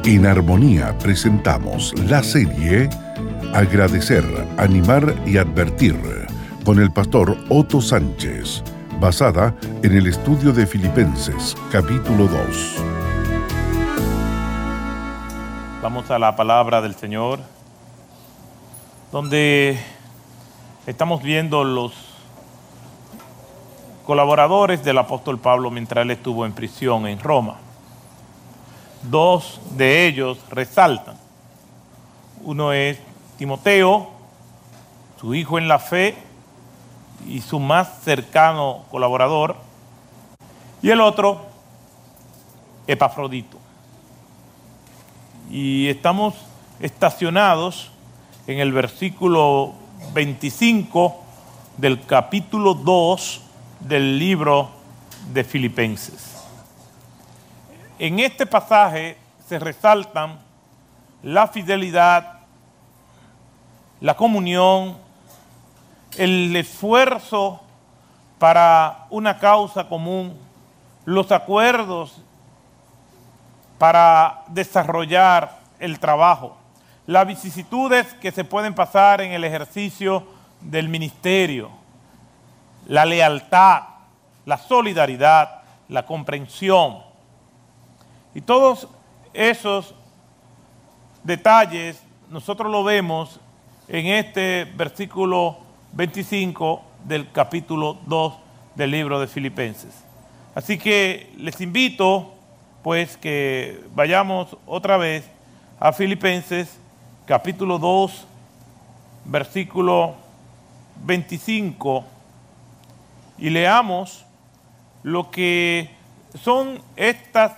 En Armonía presentamos la serie Agradecer, Animar y Advertir con el pastor Otto Sánchez, basada en el estudio de Filipenses, capítulo 2. Vamos a la palabra del Señor, donde estamos viendo los colaboradores del apóstol Pablo mientras él estuvo en prisión en Roma. Dos de ellos resaltan. Uno es Timoteo, su hijo en la fe y su más cercano colaborador, y el otro, Epafrodito. Y estamos estacionados en el versículo 25 del capítulo 2 del libro de Filipenses. En este pasaje se resaltan la fidelidad, la comunión, el esfuerzo para una causa común, los acuerdos para desarrollar el trabajo, las vicisitudes que se pueden pasar en el ejercicio del ministerio, la lealtad, la solidaridad, la comprensión. Y todos esos detalles nosotros lo vemos en este versículo 25 del capítulo 2 del libro de Filipenses. Así que les invito pues que vayamos otra vez a Filipenses capítulo 2 versículo 25 y leamos lo que son estas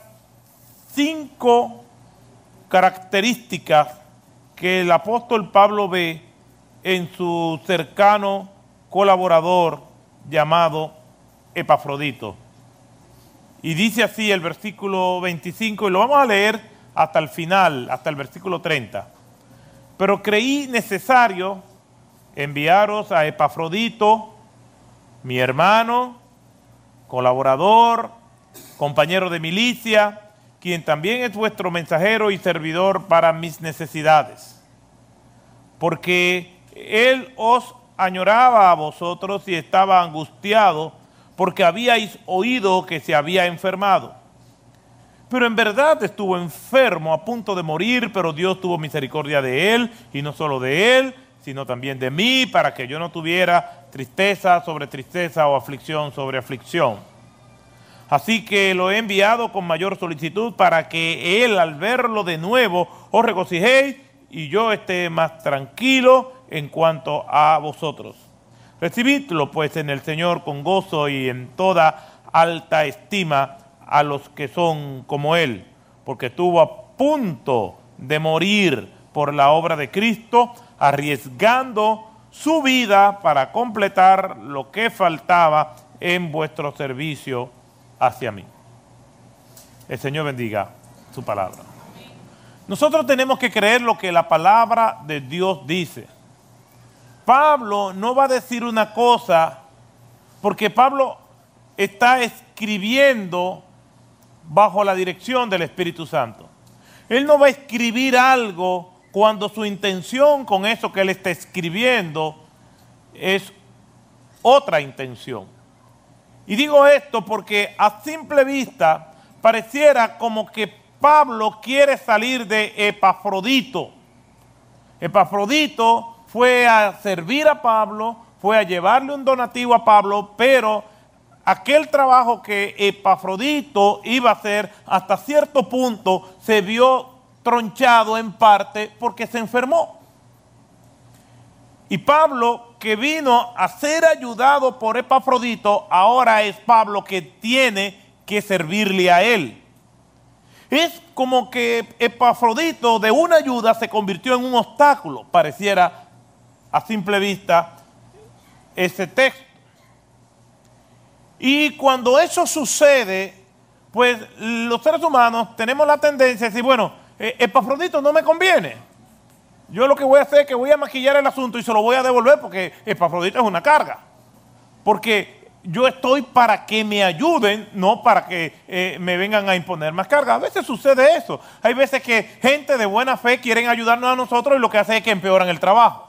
5 características que el apóstol Pablo ve en su cercano colaborador llamado Epafrodito. Y dice así el versículo 25, y lo vamos a leer hasta el final, hasta el versículo 30. Pero creí necesario enviaros a Epafrodito, mi hermano, colaborador, compañero de milicia, quien también es vuestro mensajero y servidor para mis necesidades. Porque él os añoraba a vosotros y estaba angustiado porque habíais oído que se había enfermado. Pero en verdad estuvo enfermo a punto de morir, pero Dios tuvo misericordia de él, y no solo de él, sino también de mí, para que yo no tuviera tristeza sobre tristeza o aflicción sobre aflicción. Así que lo he enviado con mayor solicitud para que él, al verlo de nuevo, os regocijéis y yo esté más tranquilo en cuanto a vosotros. Recibidlo pues en el Señor con gozo y en toda alta estima a los que son como él, porque estuvo a punto de morir por la obra de Cristo, arriesgando su vida para completar lo que faltaba en vuestro servicio hacia mí. El Señor bendiga su palabra. Nosotros tenemos que creer lo que la palabra de Dios dice. Pablo no va a decir una cosa porque Pablo está escribiendo bajo la dirección del Espíritu Santo. Él no va a escribir algo cuando su intención con eso que él está escribiendo es otra intención. Y digo esto porque a simple vista pareciera como que Pablo quiere salir de Epafrodito. Epafrodito fue a servir a Pablo, fue a llevarle un donativo a Pablo, pero aquel trabajo que Epafrodito iba a hacer hasta cierto punto se vio tronchado en parte porque se enfermó. Y Pablo, que vino a ser ayudado por Epafrodito, ahora es Pablo que tiene que servirle a él. Es como que Epafrodito de una ayuda se convirtió en un obstáculo, pareciera a simple vista ese texto. Y cuando eso sucede, pues los seres humanos tenemos la tendencia a decir, bueno, Epafrodito no me conviene. Yo lo que voy a hacer es que voy a maquillar el asunto y se lo voy a devolver porque Epafrodito es una carga. Porque yo estoy para que me ayuden, no para que me vengan a imponer más carga. A veces sucede eso. Hay veces que gente de buena fe quieren ayudarnos a nosotros y lo que hace es que empeoran el trabajo.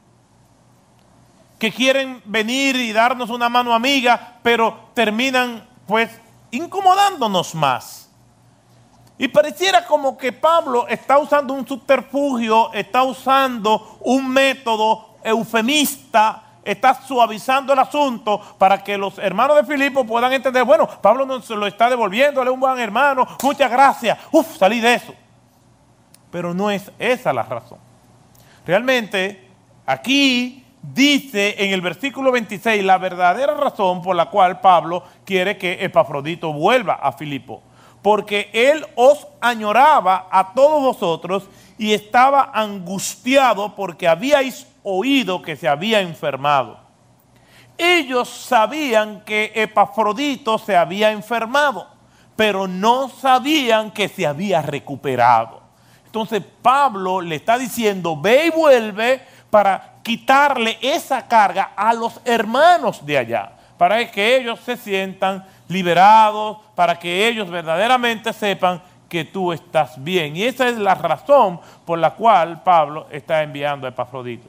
Que quieren venir y darnos una mano amiga, pero terminan pues incomodándonos más. Y pareciera como que Pablo está usando un subterfugio, está usando un método eufemista, está suavizando el asunto para que los hermanos de Filipo puedan entender, bueno, Pablo nos lo está devolviendo, él es un buen hermano, muchas gracias, salí de eso. Pero no es esa la razón. Realmente, aquí dice en el versículo 26 la verdadera razón por la cual Pablo quiere que Epafrodito vuelva a Filipo. Porque él os añoraba a todos vosotros y estaba angustiado porque habíais oído que se había enfermado. Ellos sabían que Epafrodito se había enfermado, pero no sabían que se había recuperado. Entonces Pablo le está diciendo, ve y vuelve para quitarle esa carga a los hermanos de allá, para que ellos se sientan liberados, para que ellos verdaderamente sepan que tú estás bien. Y esa es la razón por la cual Pablo está enviando a Epafrodito.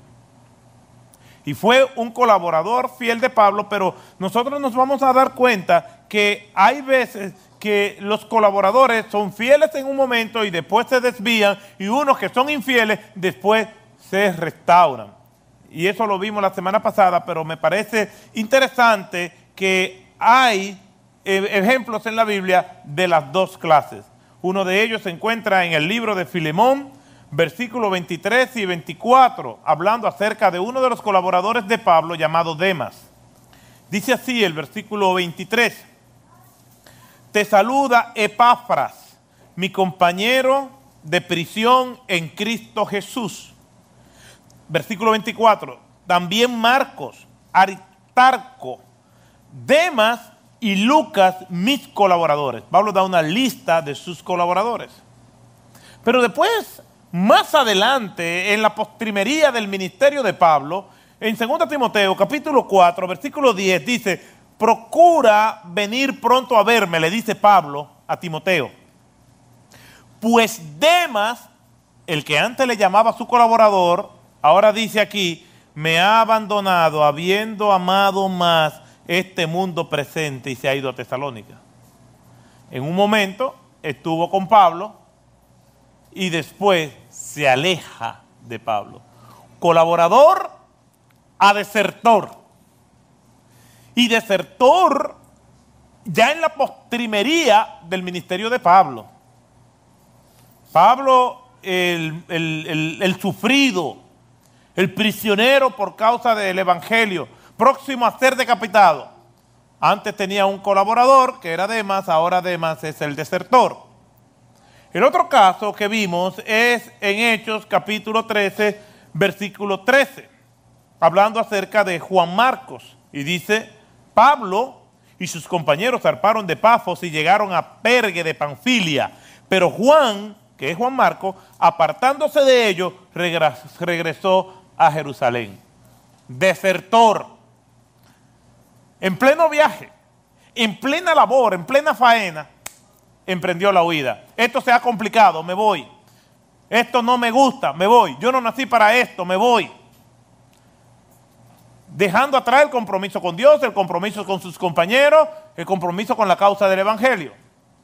Y fue un colaborador fiel de Pablo, pero nosotros nos vamos a dar cuenta que hay veces que los colaboradores son fieles en un momento y después se desvían, y unos que son infieles después se restauran. Y eso lo vimos la semana pasada, pero me parece interesante que hay ejemplos en la Biblia de las dos clases. Uno de ellos se encuentra en el libro de Filemón, versículos 23 y 24, hablando acerca de uno de los colaboradores de Pablo llamado Demas. Dice así el versículo 23. Te saluda Epafras, mi compañero de prisión en Cristo Jesús. Versículo 24. También Marcos, Aristarco, Demas y Lucas, mis colaboradores. Pablo da una lista de sus colaboradores. Pero después, más adelante, en la postrimería del ministerio de Pablo, en 2 Timoteo, capítulo 4, versículo 10, dice, procura venir pronto a verme, le dice Pablo a Timoteo. Pues Demas, el que antes le llamaba su colaborador, ahora dice aquí, me ha abandonado habiendo amado más este mundo presente y se ha ido a Tesalónica. En un momento estuvo con Pablo y después se aleja de Pablo. Colaborador a desertor. Y desertor ya en la postrimería del ministerio de Pablo. Pablo, el sufrido, el prisionero por causa del evangelio, próximo a ser decapitado. Antes tenía un colaborador que era Demas, ahora Demas es el desertor. El otro caso que vimos es en Hechos capítulo 13, versículo 13, hablando acerca de Juan Marcos. Y dice, Pablo y sus compañeros zarparon de Pafos y llegaron a Pergue de Panfilia. Pero Juan, que es Juan Marcos, apartándose de ellos, regresó a Jerusalén. Desertor. En pleno viaje, en plena labor, en plena faena, emprendió la huida. Esto se ha complicado, me voy. Esto no me gusta, me voy. Yo no nací para esto, me voy. Dejando atrás el compromiso con Dios, el compromiso con sus compañeros, el compromiso con la causa del evangelio.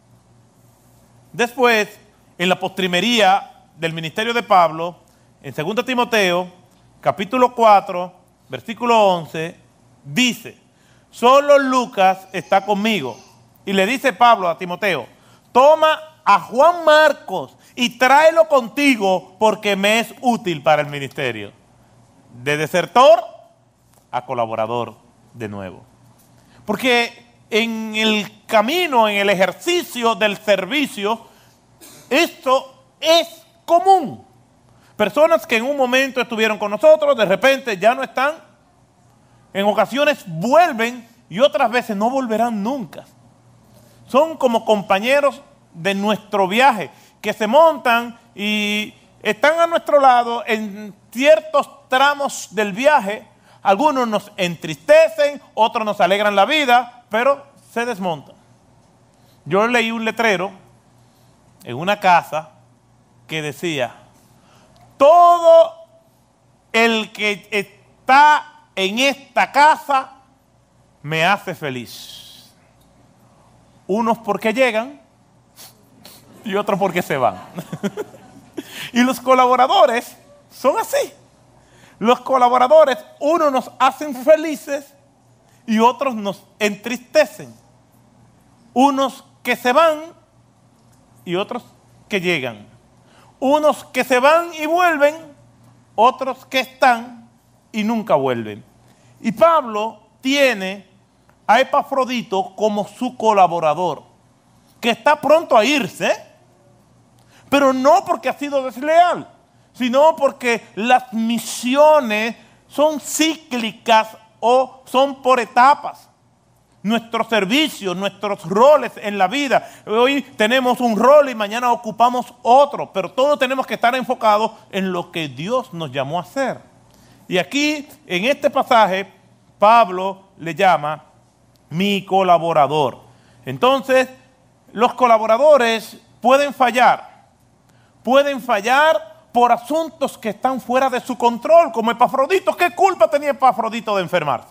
Después, en la postrimería del ministerio de Pablo, en 2 Timoteo, capítulo 4, versículo 11, dice, solo Lucas está conmigo. Y le dice Pablo a Timoteo, toma a Juan Marcos y tráelo contigo porque me es útil para el ministerio. De desertor a colaborador de nuevo. Porque en el camino, en el ejercicio del servicio, esto es común. Personas que en un momento estuvieron con nosotros, de repente ya no están. En ocasiones vuelven y otras veces no volverán nunca. Son como compañeros de nuestro viaje, que se montan y están a nuestro lado en ciertos tramos del viaje. algunos nos entristecen, otros nos alegran la vida, pero se desmontan. Yo leí un letrero en una casa que decía: todo el que está en esta casa me hace feliz. Unos porque llegan y otros porque se van. Y los colaboradores son así. Los colaboradores, unos nos hacen felices y otros nos entristecen. Unos que se van y otros que llegan. Unos que se van y vuelven, otros que están y nunca vuelven. Y Pablo tiene a Epafrodito como su colaborador, que está pronto a irse, pero no porque ha sido desleal, sino porque las misiones son cíclicas o son por etapas. Nuestros servicios, nuestros roles en la vida. Hoy tenemos un rol y mañana ocupamos otro, pero todos tenemos que estar enfocados en lo que Dios nos llamó a hacer. Y aquí, en este pasaje, Pablo le llama mi colaborador. Entonces, los colaboradores pueden fallar por asuntos que están fuera de su control, como Epafrodito. ¿Qué culpa tenía Epafrodito de enfermarse?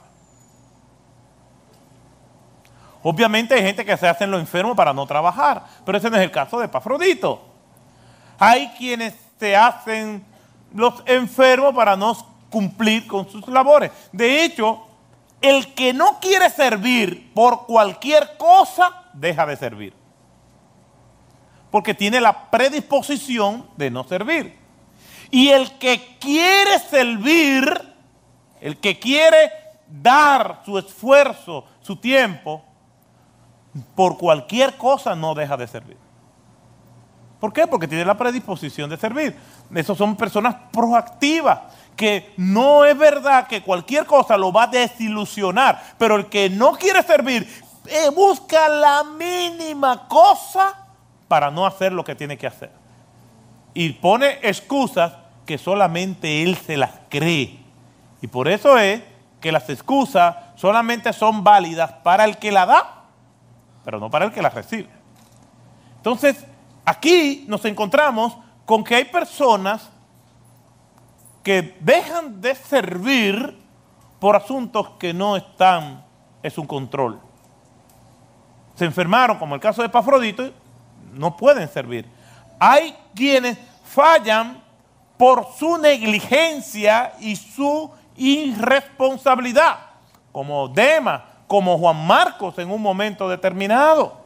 Obviamente hay gente que se hace lo enfermo para no trabajar, pero ese no es el caso de Epafrodito. Hay quienes se hacen los enfermos para no cumplir con sus labores. De hecho, el que no quiere servir por cualquier cosa, deja de servir. Porque tiene la predisposición de no servir. Y el que quiere servir, el que quiere dar su esfuerzo, su tiempo, por cualquier cosa no deja de servir. ¿Por qué? Porque tiene la predisposición de servir. Esos son personas proactivas, que no es verdad que cualquier cosa lo va a desilusionar, pero el que no quiere servir busca la mínima cosa para no hacer lo que tiene que hacer. Y pone excusas que solamente él se las cree. Y por eso es que las excusas solamente son válidas para el que la da, pero no para el que la recibe. Entonces, aquí nos encontramos con que hay personas que dejan de servir por asuntos que no están en su control. Se enfermaron, como el caso de Epafrodito, no pueden servir. Hay quienes fallan por su negligencia y su irresponsabilidad, como Demas, como Juan Marcos en un momento determinado.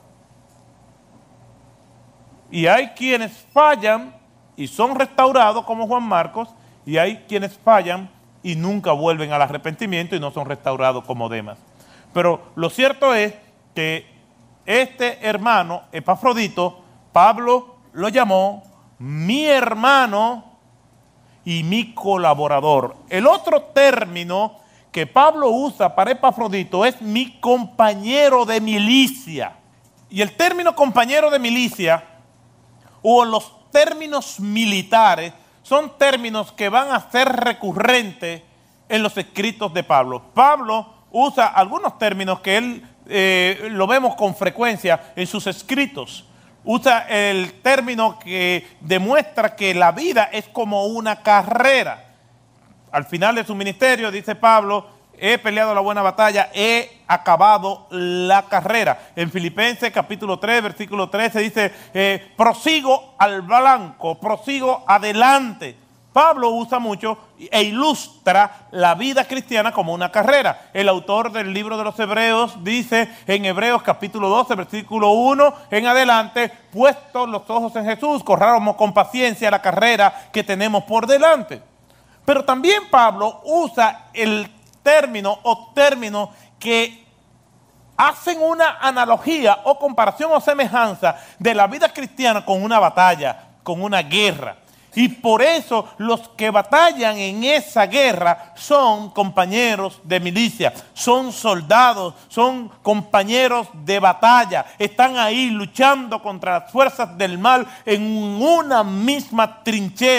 Y hay quienes fallan y son restaurados como Juan Marcos, y hay quienes fallan y nunca vuelven al arrepentimiento y no son restaurados como Demas. Pero lo cierto es que este hermano, Epafrodito, Pablo lo llamó mi hermano y mi colaborador. El otro término que Pablo usa para Epafrodito es mi compañero de milicia. Y el término compañero de milicia, o los términos militares, son términos que van a ser recurrentes en los escritos de Pablo. Pablo usa algunos términos que él lo vemos con frecuencia en sus escritos. Usa el término que demuestra que la vida es como una carrera. Al final de su ministerio, dice Pablo, he peleado la buena batalla, he acabado la carrera. En Filipenses capítulo 3, versículo 13 dice, prosigo al blanco, prosigo adelante. Pablo usa mucho e ilustra la vida cristiana como una carrera. El autor del libro de los Hebreos dice en Hebreos capítulo 12, versículo 1 en adelante, puestos los ojos en Jesús, corramos con paciencia la carrera que tenemos por delante. Pero también Pablo usa el término o términos que hacen una analogía o comparación o semejanza de la vida cristiana con una batalla, con una guerra. Y por eso los que batallan en esa guerra son compañeros de milicia, son soldados, son compañeros de batalla. Están ahí luchando contra las fuerzas del mal en una misma trinchera.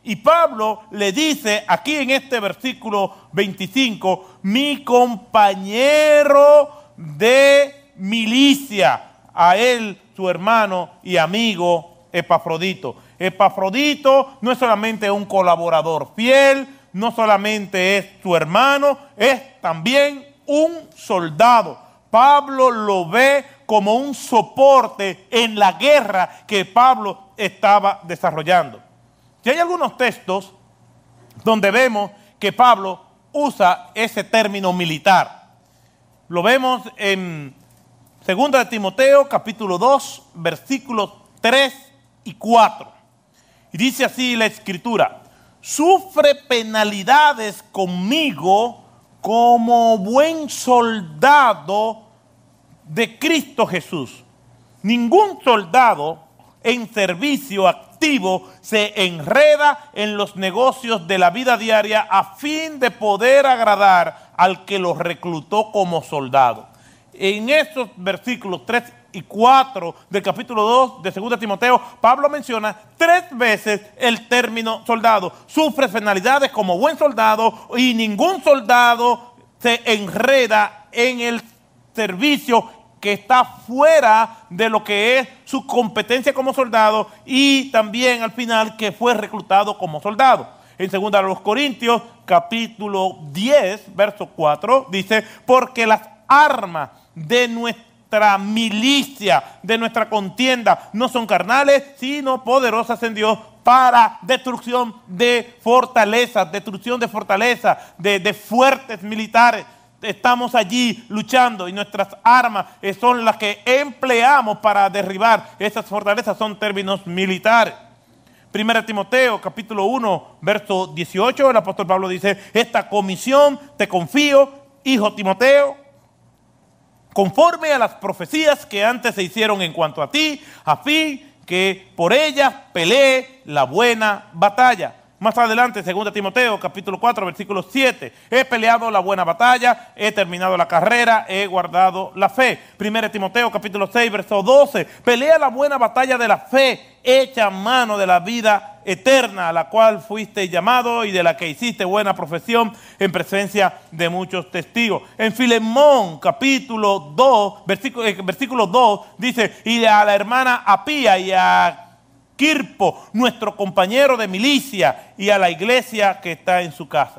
Y Pablo le dice aquí en este versículo 25, mi compañero de milicia, a él, su hermano y amigo Epafrodito. Epafrodito no es solamente un colaborador fiel, no solamente es su hermano, es también un soldado. Pablo lo ve como un soporte en la guerra que Pablo estaba desarrollando. Si hay algunos textos donde vemos que Pablo usa ese término militar. Lo vemos en 2 de Timoteo, capítulo 2, versículos 3 y 4. Y dice así la Escritura: sufre penalidades conmigo como buen soldado de Cristo Jesús. Ningún soldado en servicio activo se enreda en los negocios de la vida diaria a fin de poder agradar al que lo reclutó como soldado. En esos versículos 3 y 4 del capítulo 2 de 2 de Timoteo, Pablo menciona 3 veces el término soldado. Sufre penalidades como buen soldado y ningún soldado se enreda en el servicio que está fuera de lo que es su competencia como soldado, y también al final que fue reclutado como soldado. En 2 Corintios capítulo 10 verso 4 dice: porque las armas de nuestra milicia, de nuestra contienda, no son carnales, sino poderosas en Dios para destrucción de fortalezas, de fuertes militares. Estamos allí luchando y nuestras armas son las que empleamos para derribar esas fortalezas, son términos militares. 1 Timoteo capítulo 1 verso 18, el apóstol Pablo dice: esta comisión te confío, hijo Timoteo, conforme a las profecías que antes se hicieron en cuanto a ti, a fin que por ellas pelee la buena batalla. Más adelante, 2 Timoteo, capítulo 4, versículo 7. He peleado la buena batalla, he terminado la carrera, he guardado la fe. 1 Timoteo, capítulo 6, verso 12. Pelea la buena batalla de la fe, echa mano de la vida eterna, a la cual fuiste llamado y de la que hiciste buena profesión en presencia de muchos testigos. En Filemón, capítulo 2, versículo 2, dice: y a la hermana Apía y a Quirpo, nuestro compañero de milicia, y a la iglesia que está en su casa.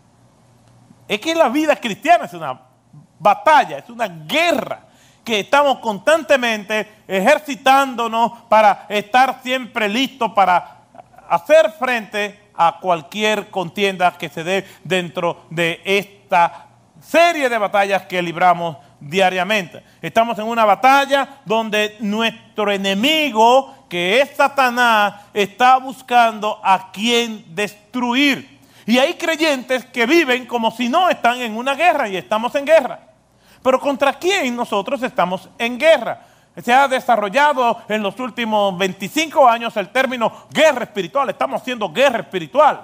Es que la vida cristiana es una batalla, es una guerra que estamos constantemente ejercitándonos para estar siempre listos para hacer frente a cualquier contienda que se dé dentro de esta serie de batallas que libramos diariamente. Estamos en una batalla donde nuestro enemigo, que es Satanás, está buscando a quien destruir. Y hay creyentes que viven como si no están en una guerra, y estamos en guerra. Pero ¿contra quién nosotros estamos en guerra? Se ha desarrollado en los últimos 25 años el término guerra espiritual. Estamos haciendo guerra espiritual.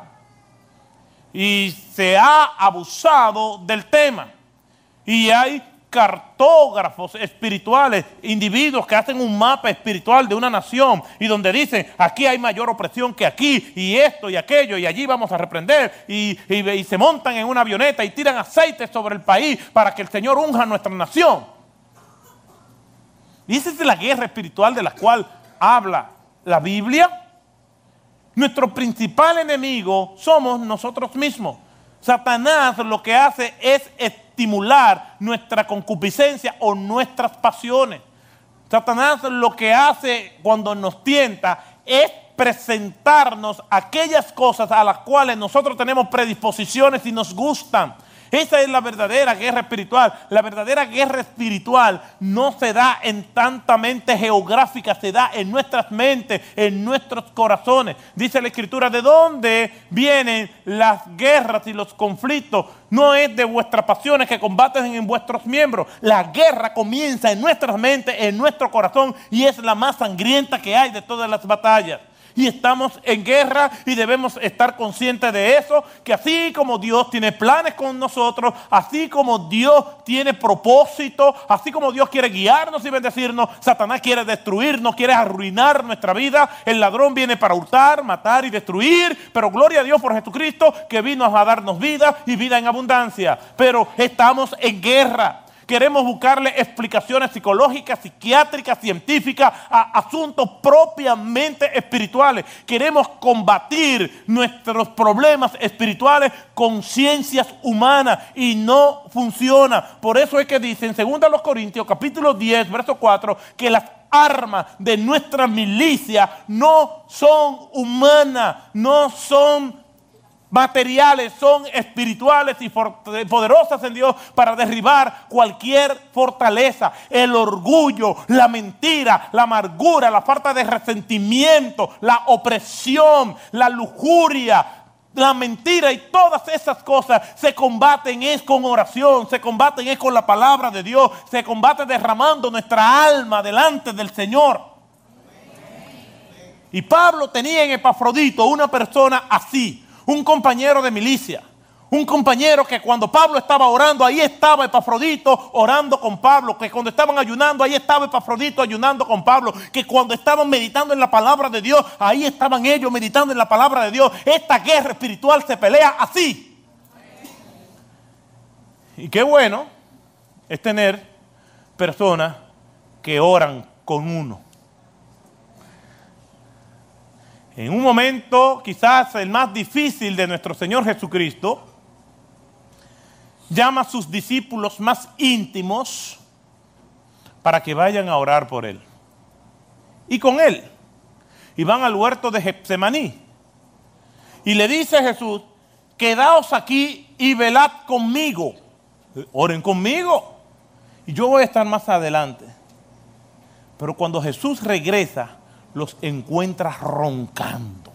Y se ha abusado del tema. Y hay cartógrafos espirituales, individuos que hacen un mapa espiritual de una nación y donde dicen: aquí hay mayor opresión que aquí, y esto y aquello, y allí vamos a reprender, y se montan en una avioneta y tiran aceite sobre el país para que el Señor unja nuestra nación. Y esa es la guerra espiritual de la cual habla la Biblia. Nuestro principal enemigo somos nosotros mismos. Satanás lo que hace es estimular nuestra concupiscencia o nuestras pasiones. Satanás lo que hace cuando nos tienta es presentarnos aquellas cosas a las cuales nosotros tenemos predisposiciones y nos gustan. Esa es la verdadera guerra espiritual. La verdadera guerra espiritual no se da en tanta mente geográfica, se da en nuestras mentes, en nuestros corazones. Dice la Escritura: ¿de dónde vienen las guerras y los conflictos? No es de vuestras pasiones que combaten en vuestros miembros. La guerra comienza en nuestras mentes, en nuestro corazón, y es la más sangrienta que hay de todas las batallas. Y estamos en guerra y debemos estar conscientes de eso, que así como Dios tiene planes con nosotros, así como Dios tiene propósito, así como Dios quiere guiarnos y bendecirnos, Satanás quiere destruirnos, quiere arruinar nuestra vida. El ladrón viene para hurtar, matar y destruir, pero gloria a Dios por Jesucristo que vino a darnos vida y vida en abundancia. Pero estamos en guerra. Queremos buscarle explicaciones psicológicas, psiquiátricas, científicas a asuntos propiamente espirituales. Queremos combatir nuestros problemas espirituales con ciencias humanas y no funciona. Por eso es que dice en 2 Corintios capítulo 10, verso 4, que las armas de nuestra milicia no son humanas, no son materiales, son espirituales y poderosas en Dios para derribar cualquier fortaleza, el orgullo, la mentira, la amargura, la falta de resentimiento, la opresión, la lujuria, la mentira y todas esas cosas se combaten es con oración, se combaten es con la palabra de Dios, se combate derramando nuestra alma delante del Señor. Y Pablo tenía en Epafrodito una persona así, un compañero de milicia, un compañero que cuando Pablo estaba orando, ahí estaba Epafrodito orando con Pablo, que cuando estaban ayunando, ahí estaba Epafrodito ayunando con Pablo, que cuando estaban meditando en la palabra de Dios, ahí estaban ellos meditando en la palabra de Dios. Esta guerra espiritual se pelea así. Y qué bueno es tener personas que oran con uno. En un momento quizás el más difícil de nuestro Señor Jesucristo, llama a sus discípulos más íntimos para que vayan a orar por Él. Y con Él. Y van al huerto de Getsemaní. Y le dice a Jesús, quedaos aquí y velad conmigo. Oren conmigo. Y yo voy a estar más adelante. Pero cuando Jesús regresa, los encuentra roncando.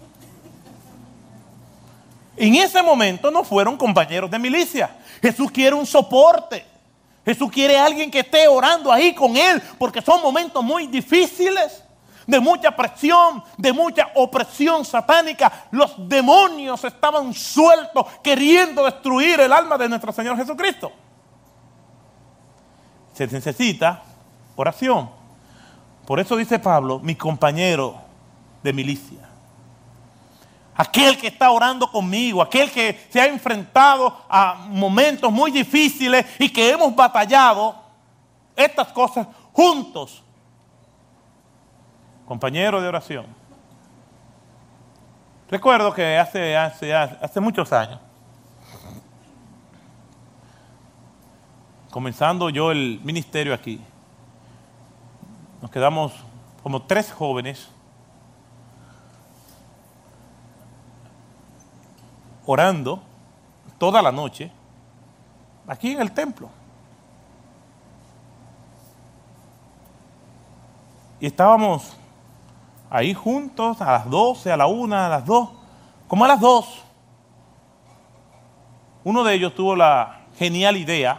En ese momento no fueron compañeros de milicia. Jesús quiere un soporte. Jesús quiere a alguien que esté orando ahí con Él, porque son momentos muy difíciles, de mucha presión, de mucha opresión satánica. Los demonios estaban sueltos queriendo destruir el alma de nuestro Señor Jesucristo. Se necesita oración. Por eso dice Pablo, mi compañero de milicia. Aquel que está orando conmigo, aquel que se ha enfrentado a momentos muy difíciles y que hemos batallado estas cosas juntos. Compañero de oración. Recuerdo que hace muchos años, comenzando yo el ministerio aquí, nos quedamos como 3 jóvenes orando toda la noche aquí en el templo. Y estábamos ahí juntos a las 12, a la 1, a las 2. Como a las 2, uno de ellos tuvo la genial idea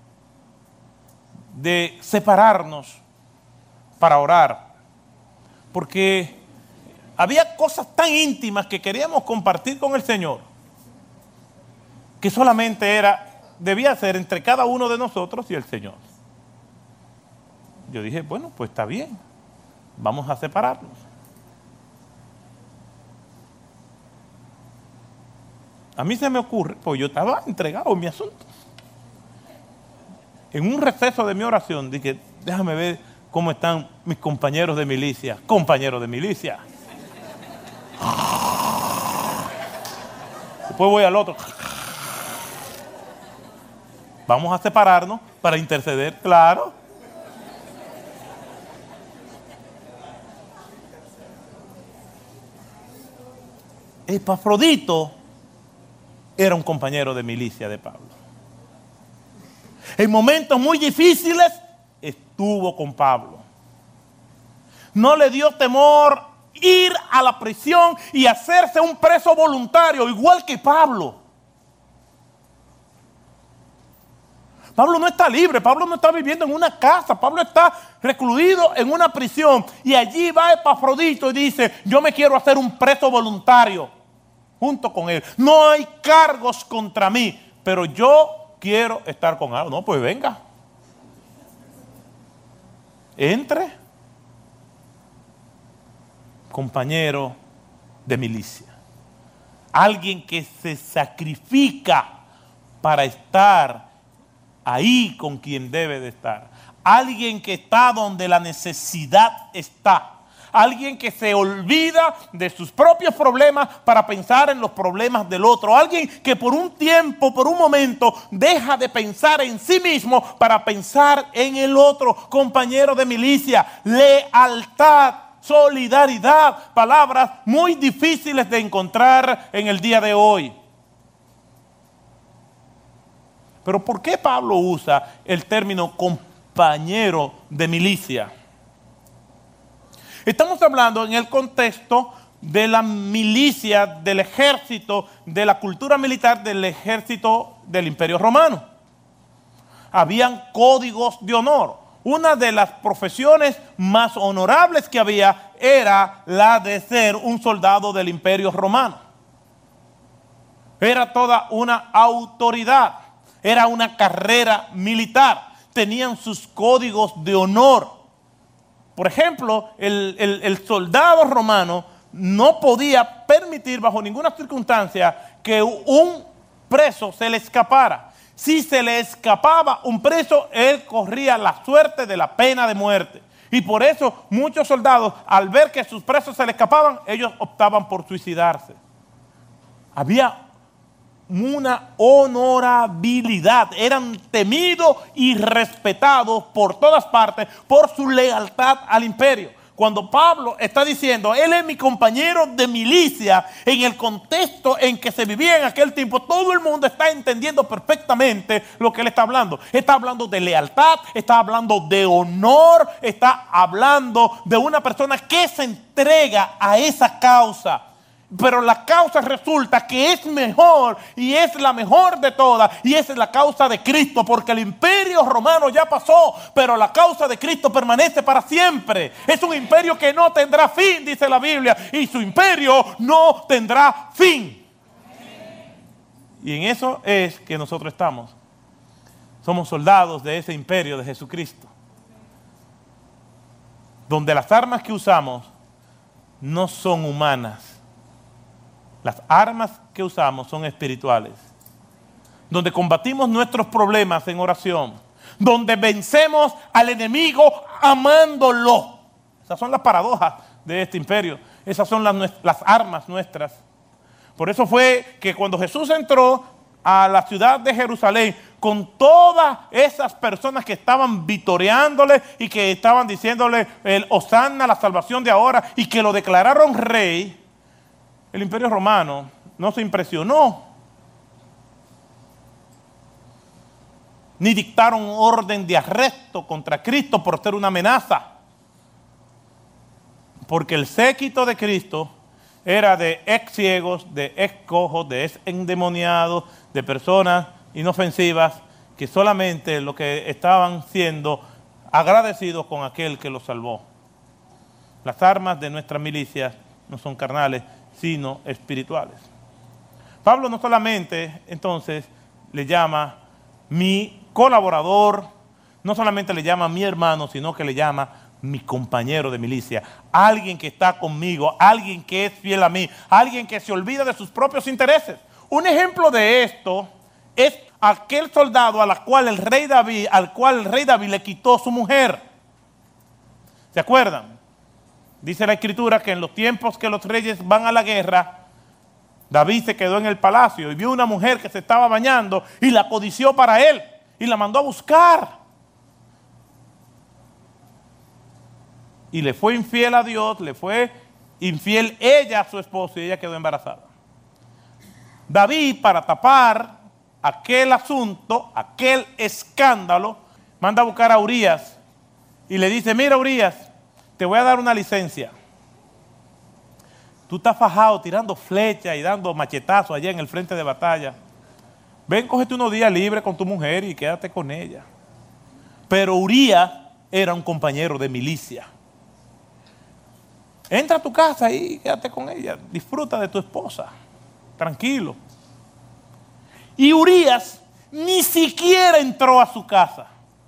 de separarnos para orar, porque había cosas tan íntimas que queríamos compartir con el Señor, que solamente debía ser entre cada uno de nosotros y el Señor. Yo dije, bueno, pues está bien, vamos a separarnos. A mí se me ocurre, pues yo estaba entregado en mi asunto. En un receso de mi oración dije, déjame ver cómo están mis compañeros de milicia. Compañeros de milicia. Después voy al otro. Vamos a separarnos para interceder, claro. Epafrodito era un compañero de milicia de Pablo. En momentos muy difíciles estuvo con Pablo. No le dio temor ir a la prisión y hacerse un preso voluntario, igual que Pablo. Pablo no está libre, Pablo no está viviendo en una casa, Pablo está recluido en una prisión. Y allí va Epafrodito y dice, yo me quiero hacer un preso voluntario junto con él. No hay cargos contra mí, pero yo quiero estar con él. No, pues venga. Entre, compañero de milicia. Alguien que se sacrifica para estar ahí con quien debe de estar. Alguien que está donde la necesidad está. Alguien que se olvida de sus propios problemas para pensar en los problemas del otro. Alguien que por un tiempo, por un momento, deja de pensar en sí mismo para pensar en el otro. Compañero de milicia, lealtad, solidaridad, palabras muy difíciles de encontrar en el día de hoy. Pero ¿por qué Pablo usa el término compañero de milicia? Estamos hablando en el contexto de la milicia, del ejército, de la cultura militar del ejército del Imperio Romano. Habían códigos de honor. Una de las profesiones más honorables que había era la de ser un soldado del Imperio Romano. Era toda una autoridad, era una carrera militar, tenían sus códigos de honor. Por ejemplo, el soldado romano no podía permitir bajo ninguna circunstancia que un preso se le escapara. Si se le escapaba un preso, él corría la suerte de la pena de muerte. Y por eso muchos soldados, al ver que sus presos se le escapaban, ellos optaban por suicidarse. Había una honorabilidad, eran temidos y respetados por todas partes por su lealtad al imperio. Cuando Pablo está diciendo, él es mi compañero de milicia, en el contexto en que se vivía en aquel tiempo, todo el mundo está entendiendo perfectamente lo que él está hablando. Está hablando de lealtad, está hablando de honor, está hablando de una persona que se entrega a esa causa. Pero la causa resulta que es mejor y es la mejor de todas, y esa es la causa de Cristo, porque el imperio romano ya pasó, pero la causa de Cristo permanece para siempre. Es un imperio que no tendrá fin, dice la Biblia, y su imperio no tendrá fin. Y en eso es que nosotros estamos. Somos soldados de ese imperio de Jesucristo, donde las armas que usamos no son humanas. Las armas que usamos son espirituales, donde combatimos nuestros problemas en oración, donde vencemos al enemigo amándolo. Esas son las paradojas de este imperio, esas son las armas nuestras. Por eso fue que cuando Jesús entró a la ciudad de Jerusalén, con todas esas personas que estaban vitoreándole y que estaban diciéndole el Hosanna, la salvación de ahora, y que lo declararon rey, el imperio romano no se impresionó, ni dictaron orden de arresto contra Cristo por ser una amenaza, porque el séquito de Cristo era de ex ciegos, de ex cojos, de ex endemoniados, de personas inofensivas que solamente lo que estaban siendo agradecidos con aquel que los salvó. Las armas de nuestras milicias no son carnales, sino espirituales. Pablo no solamente entonces le llama mi colaborador, no solamente le llama mi hermano, sino que le llama mi compañero de milicia, alguien que está conmigo, alguien que es fiel a mí, alguien que se olvida de sus propios intereses. Un ejemplo de esto es aquel soldado al cual el rey David le quitó su mujer. ¿Se acuerdan? Dice la Escritura que en los tiempos que los reyes van a la guerra, David se quedó en el palacio y vio una mujer que se estaba bañando y la codició para él y la mandó a buscar. Y le fue infiel a Dios, le fue infiel ella a su esposo y ella quedó embarazada. David, para tapar aquel asunto, aquel escándalo, manda a buscar a Urías y le dice, mira Urías, te voy a dar una licencia. Tú estás fajado tirando flechas y dando machetazos allá en el frente de batalla. ven, cógete unos días libres con tu mujer y quédate con ella. Pero Urías era un compañero de milicia. Entra a tu casa y quédate con ella, disfruta de tu esposa, tranquilo. Y Urías ni siquiera entró a su casa.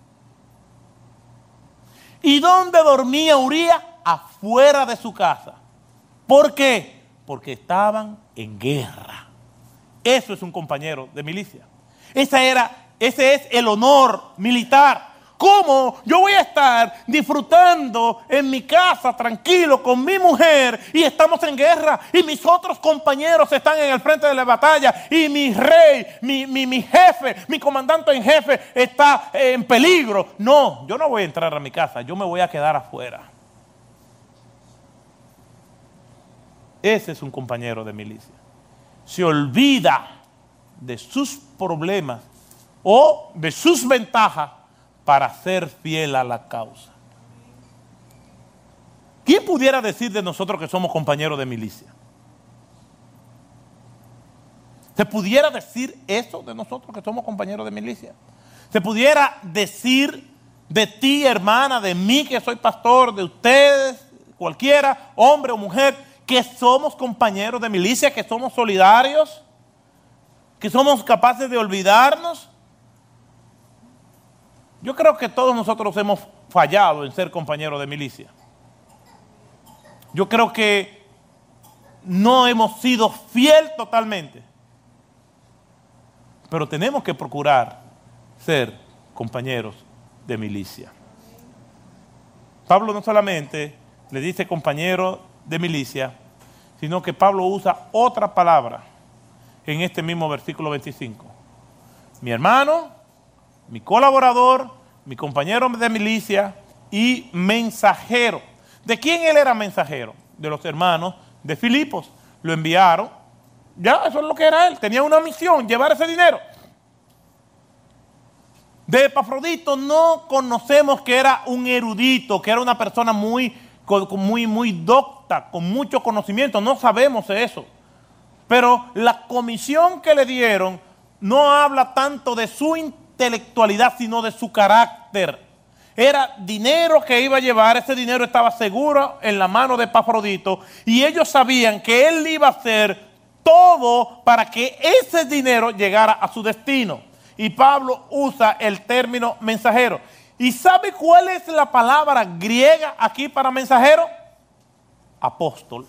¿Y dónde dormía Urías? Afuera de su casa. ¿Por qué? Porque estaban en guerra. Eso es un compañero de milicia. Ese es el honor militar. ¿Cómo yo voy a estar disfrutando en mi casa tranquilo con mi mujer y estamos en guerra y mis otros compañeros están en el frente de la batalla y mi rey, mi jefe, mi comandante en jefe está en peligro? No, yo no voy a entrar a mi casa, yo me voy a quedar afuera. Ese es un compañero de milicia. Se olvida de sus problemas o de sus ventajas para ser fiel a la causa. ¿Quién pudiera decir de nosotros que somos compañeros de milicia? ¿Se pudiera decir eso de nosotros que somos compañeros de milicia? ¿Se pudiera decir de ti, hermana, de mí que soy pastor, de ustedes, cualquiera, hombre o mujer, que somos compañeros de milicia, que somos solidarios, que somos capaces de olvidarnos? Yo creo que todos nosotros hemos fallado en ser compañeros de milicia. Yo creo que no hemos sido fiel totalmente. Pero tenemos que procurar ser compañeros de milicia. Pablo no solamente le dice compañero de milicia, sino que Pablo usa otra palabra en este mismo versículo 25. Mi hermano, mi colaborador, mi compañero de milicia y mensajero. ¿De quién él era mensajero? De los hermanos de Filipos. Lo enviaron. Ya, eso es lo que era él. Tenía una misión, llevar ese dinero. De Epafrodito no conocemos que era un erudito, que era una persona muy docta, con mucho conocimiento. No sabemos eso. Pero la comisión que le dieron no habla tanto de su intelectualidad, sino de su carácter. Era dinero que iba a llevar, ese dinero estaba seguro en la mano de Epafrodito y ellos sabían que él iba a hacer todo para que ese dinero llegara a su destino. Y Pablo usa el término mensajero. ¿Y sabe cuál es la palabra griega aquí para mensajero? Apóstol.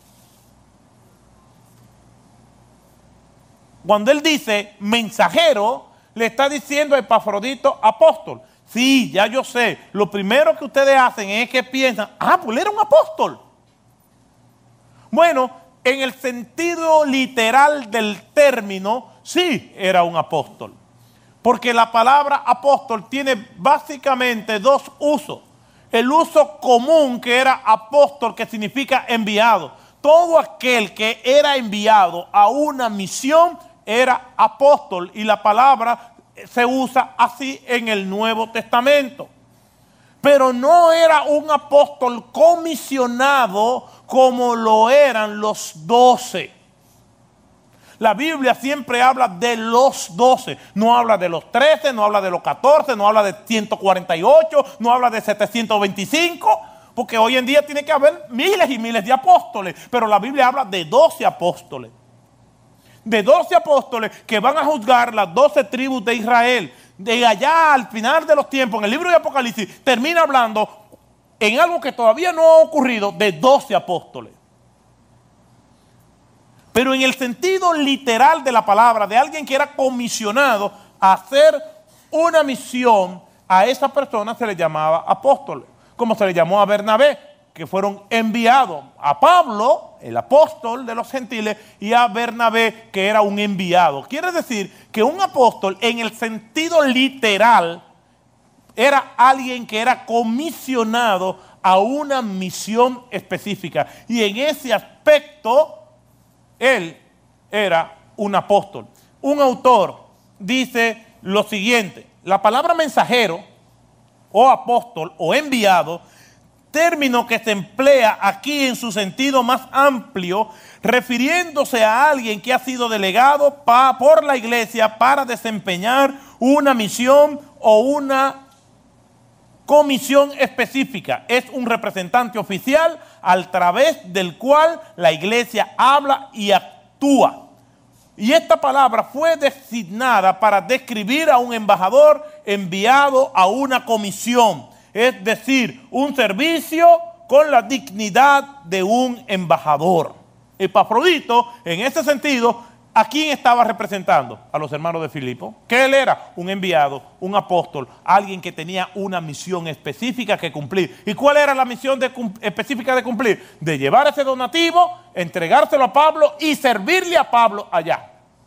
Cuando él dice mensajero, le está diciendo a Epafrodito apóstol. Sí, ya yo sé. Lo primero que ustedes hacen es que piensan, pues él era un apóstol. Bueno, en el sentido literal del término, sí era un apóstol. Porque la palabra apóstol tiene básicamente dos usos. El uso común, que era apóstol, que significa enviado. Todo aquel que era enviado a una misión era apóstol, y la palabra se usa así en el Nuevo Testamento. Pero no era un apóstol comisionado como lo eran los 12. La Biblia siempre habla de los 12, no habla de los 13, no habla de los 14, no habla de 148, no habla de 725, porque hoy en día tiene que haber miles y miles de apóstoles, pero la Biblia habla de 12 apóstoles. De 12 apóstoles que van a juzgar las 12 tribus de Israel. De allá al final de los tiempos, en el libro de Apocalipsis, termina hablando en algo que todavía no ha ocurrido, de 12 apóstoles. Pero en el sentido literal de la palabra, de alguien que era comisionado a hacer una misión, a esa persona se le llamaba apóstol, como se le llamó a Bernabé, que fueron enviados. A Pablo, el apóstol de los gentiles, y a Bernabé, que era un enviado. Quiere decir que un apóstol, en el sentido literal, era alguien que era comisionado a una misión específica. Y en ese aspecto, él era un apóstol. Un autor dice lo siguiente: la palabra mensajero o apóstol o enviado término que se emplea aquí en su sentido más amplio, refiriéndose a alguien que ha sido delegado por la iglesia para desempeñar una misión o una comisión específica. Es un representante oficial a través del cual la iglesia habla y actúa. Y esta palabra fue designada para describir a un embajador enviado a una comisión, es decir, un servicio con la dignidad de un embajador. Epafrodito, en ese sentido, ¿a quién estaba representando? A los hermanos de Filipo. ¿Qué él era? Un enviado, un apóstol, alguien que tenía una misión específica que cumplir. ¿Y cuál era la misión específica de cumplir? De llevar ese donativo, entregárselo a Pablo y servirle a Pablo allá.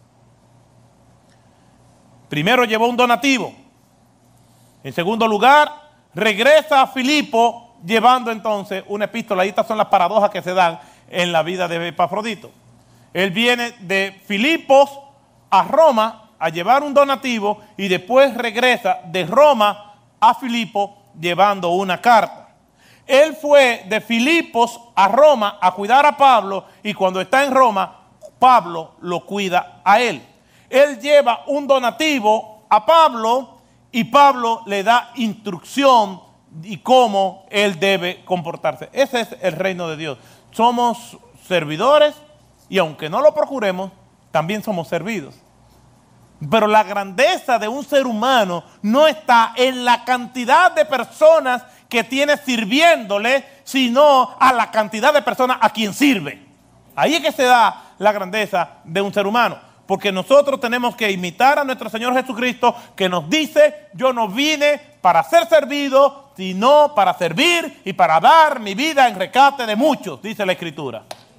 Primero llevó un donativo. En segundo lugar, regresa a Filipo llevando entonces una epístola. Y estas son las paradojas que se dan en la vida de Epafrodito. Él viene de Filipos a Roma a llevar un donativo y después regresa de Roma a Filipo llevando una carta. Él fue de Filipos a Roma a cuidar a Pablo y cuando está en Roma, Pablo lo cuida a él. Él lleva un donativo a Pablo y Pablo le da instrucción y cómo él debe comportarse. Ese es el reino de Dios. Somos servidores y aunque no lo procuremos, también somos servidos. Pero la grandeza de un ser humano no está en la cantidad de personas que tiene sirviéndole, sino a la cantidad de personas a quien sirve. Ahí es que se da la grandeza de un ser humano. Porque nosotros tenemos que imitar a nuestro Señor Jesucristo, que nos dice: yo no vine para ser servido, sino para servir y para dar mi vida en rescate de muchos, dice la Escritura.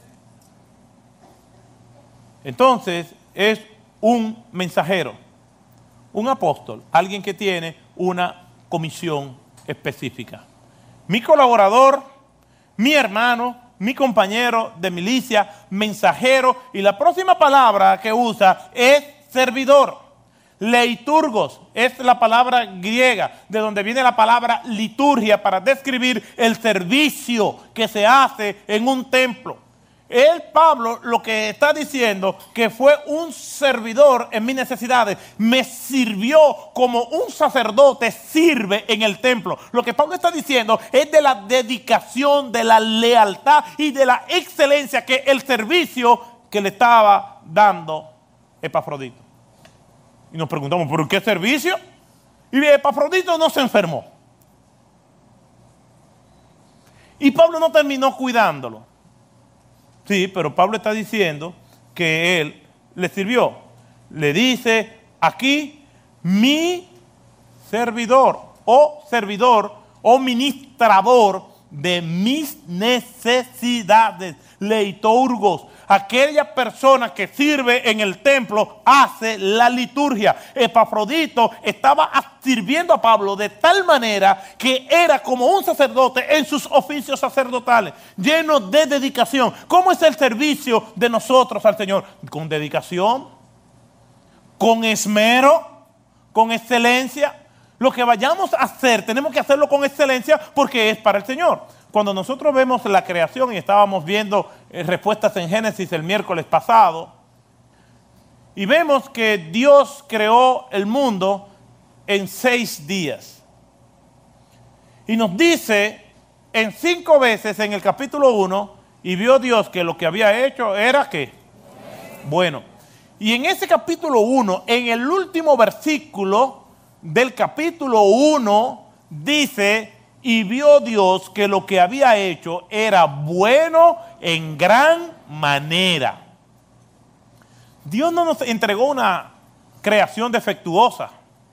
Entonces es un mensajero, un apóstol, alguien que tiene una comisión específica. Mi colaborador, mi hermano, mi compañero de milicia, mensajero, y la próxima palabra que usa es servidor. Leiturgos es la palabra griega, de donde viene la palabra liturgia para describir el servicio que se hace en un templo. Él, Pablo, lo que está diciendo que fue un servidor en mis necesidades, me sirvió como un sacerdote sirve en el templo. Lo que Pablo está diciendo es de la dedicación, de la lealtad y de la excelencia que el servicio que le estaba dando Epafrodito. Y nos preguntamos, ¿por qué servicio? Y Epafrodito no se enfermó. Y Pablo no terminó cuidándolo. Sí, pero Pablo está diciendo que él le sirvió. Le dice aquí, mi servidor o ministrador de mis necesidades. Leiturgos, aquella persona que sirve en el templo hace la liturgia. Epafrodito estaba sirviendo a Pablo de tal manera que era como un sacerdote en sus oficios sacerdotales, lleno de dedicación. ¿Cómo es el servicio de nosotros al Señor? Con dedicación, con esmero, con excelencia. Lo que vayamos a hacer, tenemos que hacerlo con excelencia porque es para el Señor. Cuando nosotros vemos la creación y estábamos viendo respuestas en Génesis el miércoles pasado, y vemos que Dios creó el mundo en 6 días. Y nos dice en 5 veces en el capítulo 1, y vio Dios que lo que había hecho era ¿qué? Bueno. Y en ese capítulo 1, en el último versículo del capítulo 1, dice: y vio Dios que lo que había hecho era bueno en gran manera. Dios no nos entregó una creación defectuosa.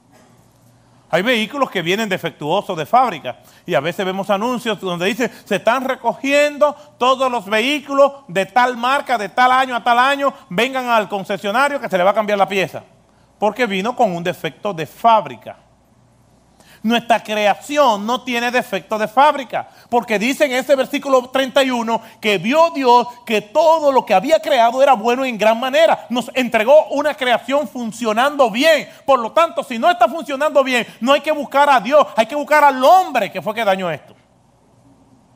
Hay vehículos que vienen defectuosos de fábrica y a veces vemos anuncios donde dice: se están recogiendo todos los vehículos de tal marca, de tal año a tal año, vengan al concesionario que se le va a cambiar la pieza, porque vino con un defecto de fábrica. Nuestra creación no tiene defecto de fábrica, porque dice en ese versículo 31 que vio Dios que todo lo que había creado era bueno en gran manera. Nos entregó una creación funcionando bien. Por lo tanto, si no está funcionando bien, no hay que buscar a Dios, hay que buscar al hombre que fue que dañó esto.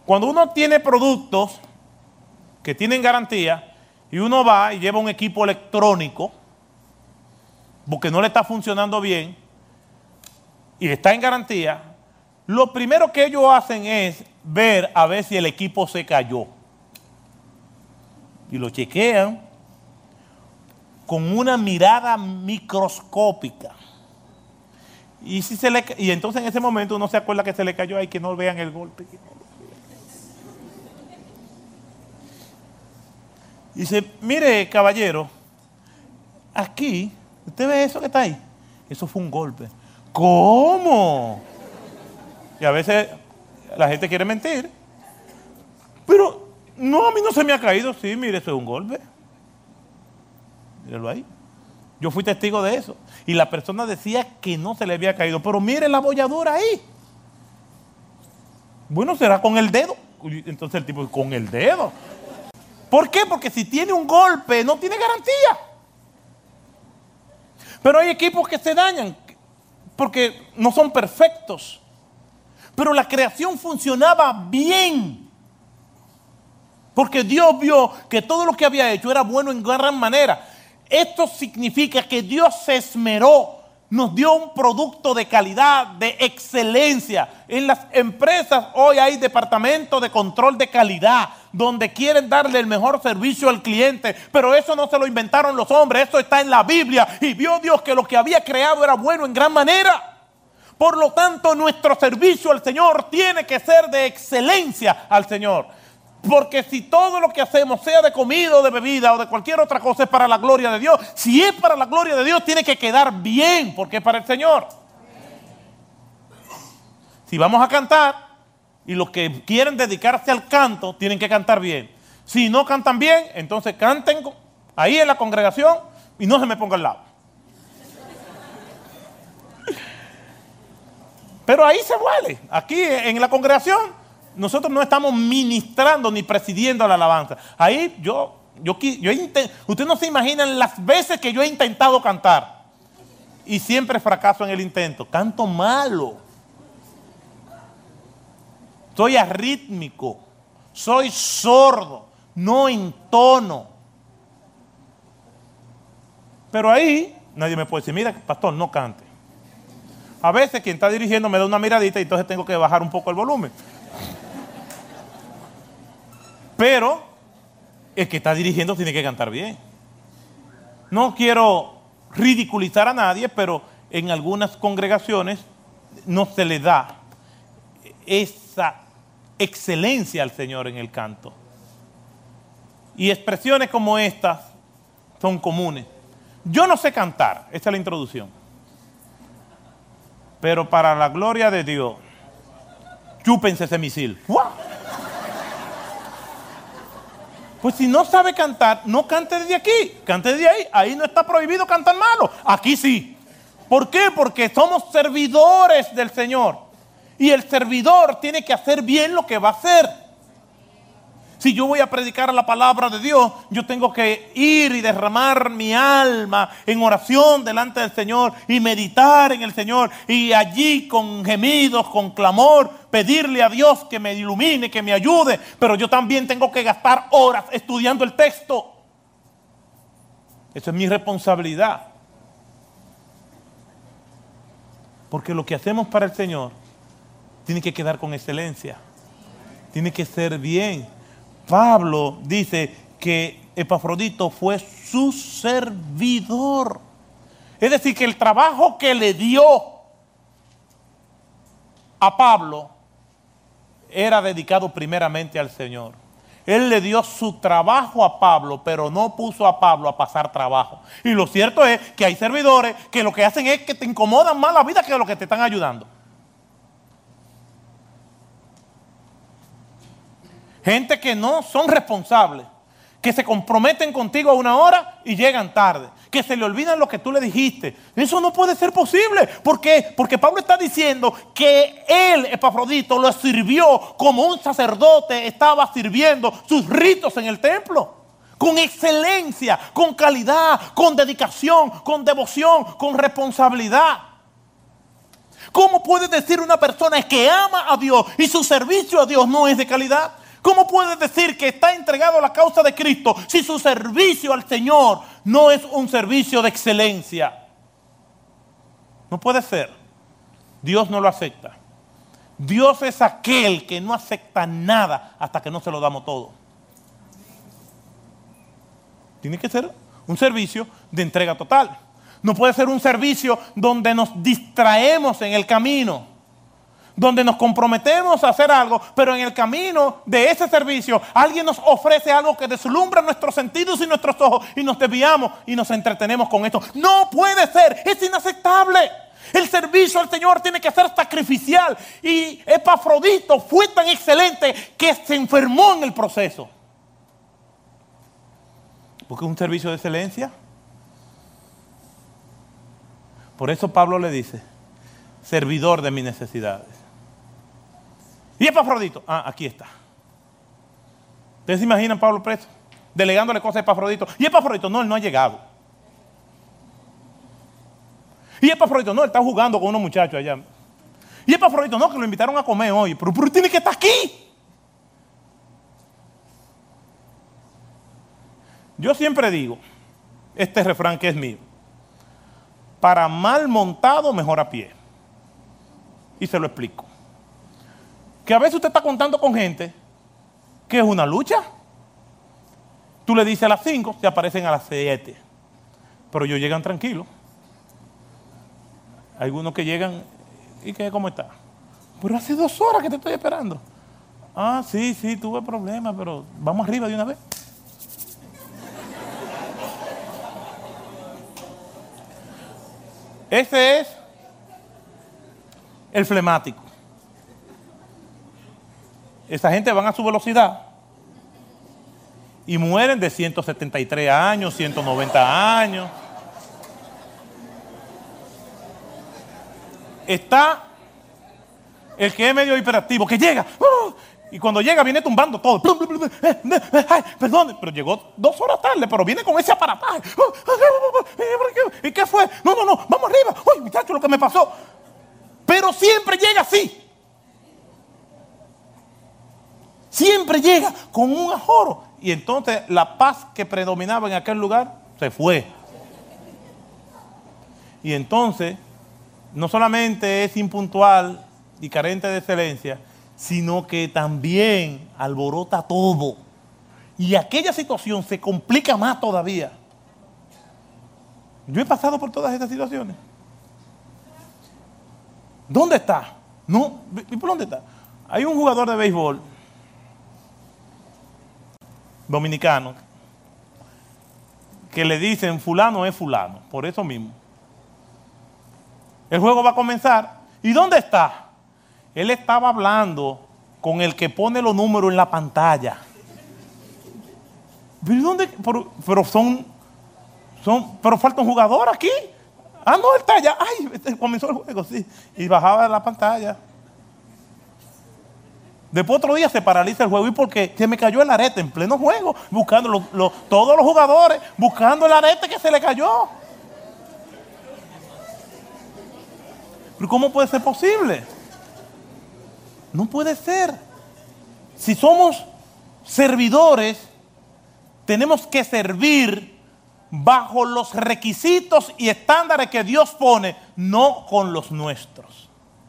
Cuando uno tiene productos que tienen garantía y uno va y lleva un equipo electrónico porque no le está funcionando bien y está en garantía, lo primero que ellos hacen es ver a ver si el equipo se cayó. Y lo chequean con una mirada microscópica. Y entonces en ese momento uno se acuerda que se le cayó ahí, que no vean el golpe. Y dice, mire caballero, aquí, ¿usted ve eso que está ahí? Eso fue un golpe. ¿Cómo? Y a veces la gente quiere mentir. Pero no, a mí no se me ha caído. Sí, mire, eso es un golpe. Míralo ahí. Yo fui testigo de eso. Y la persona decía que no se le había caído. Pero mire la bolladura ahí. Bueno, será con el dedo. Entonces el tipo, con el dedo. ¿Por qué? Porque si tiene un golpe, no tiene garantía. Pero hay equipos que se dañan porque no son perfectos. Pero la creación funcionaba bien. Porque Dios vio que todo lo que había hecho era bueno en gran manera. Esto significa que Dios se esmeró, nos dio un producto de calidad, de excelencia. En las empresas hoy hay departamentos de control de calidad, donde quieren darle el mejor servicio al cliente, pero eso no se lo inventaron los hombres, eso está en la Biblia, y vio Dios que lo que había creado era bueno en gran manera. Por lo tanto, nuestro servicio al Señor tiene que ser de excelencia al Señor. Porque si todo lo que hacemos, sea de comida o de bebida o de cualquier otra cosa, es para la gloria de Dios, si es para la gloria de Dios, tiene que quedar bien, porque es para el Señor. Si vamos a cantar, y los que quieren dedicarse al canto, tienen que cantar bien. Si no cantan bien, entonces canten ahí en la congregación y no se me ponga al lado. Pero ahí se vale. Aquí en la congregación nosotros no estamos ministrando ni presidiendo la alabanza. Ahí ustedes no se imaginan las veces que yo he intentado cantar y siempre fracaso en el intento. Canto malo. Soy arrítmico. Soy sordo. No entono. Pero ahí nadie me puede decir, mira, pastor, no cante. A veces quien está dirigiendo me da una miradita y entonces tengo que bajar un poco el volumen. Pero el que está dirigiendo tiene que cantar bien. No quiero ridiculizar a nadie, pero en algunas congregaciones no se le da esa excelencia al Señor en el canto. Y expresiones como estas son comunes. Yo no sé cantar, esta es la introducción. Pero para la gloria de Dios, chúpense ese misil. ¡Wow! Pues si no sabe cantar, no cante desde aquí, cante desde ahí. Ahí no está prohibido cantar malo. Aquí sí. ¿Por qué? Porque somos servidores del Señor. Y el servidor tiene que hacer bien lo que va a hacer. Si yo voy a predicar la palabra de Dios, yo tengo que ir y derramar mi alma en oración delante del Señor y meditar en el Señor. Y allí con gemidos, con clamor, pedirle a Dios que me ilumine, que me ayude. Pero yo también tengo que gastar horas estudiando el texto. Eso es mi responsabilidad. Porque lo que hacemos para el Señor tiene que quedar con excelencia. Tiene que ser bien. Pablo dice que Epafrodito fue su servidor. Es decir, que el trabajo que le dio a Pablo era dedicado primeramente al Señor. Él le dio su trabajo a Pablo, pero no puso a Pablo a pasar trabajo. Y lo cierto es que hay servidores que lo que hacen es que te incomodan más la vida que lo que te están ayudando. Gente que no son responsables, que se comprometen contigo a una hora y llegan tarde, que se le olvidan lo que tú le dijiste. Eso no puede ser posible. ¿Por qué? Porque Pablo está diciendo que él, Epafrodito, lo sirvió como un sacerdote estaba sirviendo sus ritos en el templo. Con excelencia, con calidad, con dedicación, con devoción, con responsabilidad. ¿Cómo puede decir una persona que ama a Dios y su servicio a Dios no es de calidad? ¿Cómo puede decir que está entregado a la causa de Cristo si su servicio al Señor no es un servicio de excelencia? No puede ser. Dios no lo acepta. Dios es aquel que no acepta nada hasta que no se lo damos todo. Tiene que ser un servicio de entrega total. No puede ser un servicio donde nos distraemos en el camino, donde nos comprometemos a hacer algo, pero en el camino de ese servicio alguien nos ofrece algo que deslumbra nuestros sentidos y nuestros ojos y nos desviamos y nos entretenemos con esto. No puede ser, es inaceptable. El servicio al Señor tiene que ser sacrificial, y Epafrodito fue tan excelente que se enfermó en el proceso. Porque es un servicio de excelencia. Por eso Pablo le dice, servidor de mis necesidades. ¿Y Epafrodito? Aquí está. ¿Ustedes se imaginan Pablo preso? Delegándole cosas a Epafrodito. Y Epafrodito, no, él no ha llegado. Y Epafrodito, no, él está jugando con unos muchachos allá. Y Epafrodito, no, que lo invitaron a comer hoy. Pero tiene que estar aquí. Yo siempre digo, este refrán que es mío: para mal montado, mejor a pie. Y se lo explico. Que a veces usted está contando con gente que es una lucha. Tú le dices a las 5, se aparecen a las 7. Pero ellos llegan tranquilos. Hay algunos que llegan, ¿y qué? ¿Cómo está? Pero hace 2 horas que te estoy esperando. Sí, tuve problemas, pero vamos arriba de una vez. Ese es el flemático. Esa gente van a su velocidad y mueren de 173 años, 190 años. Está el que es medio hiperactivo, que llega, y cuando llega viene tumbando todo. Ay, perdón, pero llegó 2 horas tarde, pero viene con ese aparataje. ¿Y qué fue? No, vamos arriba. Uy, muchacho, lo que me pasó. Pero siempre llega así. Siempre llega con un ajoro. Y entonces la paz que predominaba en aquel lugar se fue. Y entonces no solamente es impuntual y carente de excelencia, sino que también alborota todo. Y aquella situación se complica más todavía. Yo he pasado por todas estas situaciones. ¿Dónde está? No, ¿y por dónde está? Hay un jugador de béisbol dominicano que le dicen fulano es fulano, por eso mismo. El juego va a comenzar. ¿Y dónde está? Él estaba hablando con el que pone los números en la pantalla. ¿Pero dónde? Pero falta un jugador aquí. No, él está allá. Ay, comenzó el juego, sí. Y bajaba de la pantalla. Después otro día se paraliza el juego. ¿Y por qué? Se me cayó el arete en pleno juego, buscando todos los jugadores, buscando el arete que se le cayó. ¿Pero cómo puede ser posible? No puede ser. Si somos servidores, tenemos que servir bajo los requisitos y estándares que Dios pone, no con los nuestros.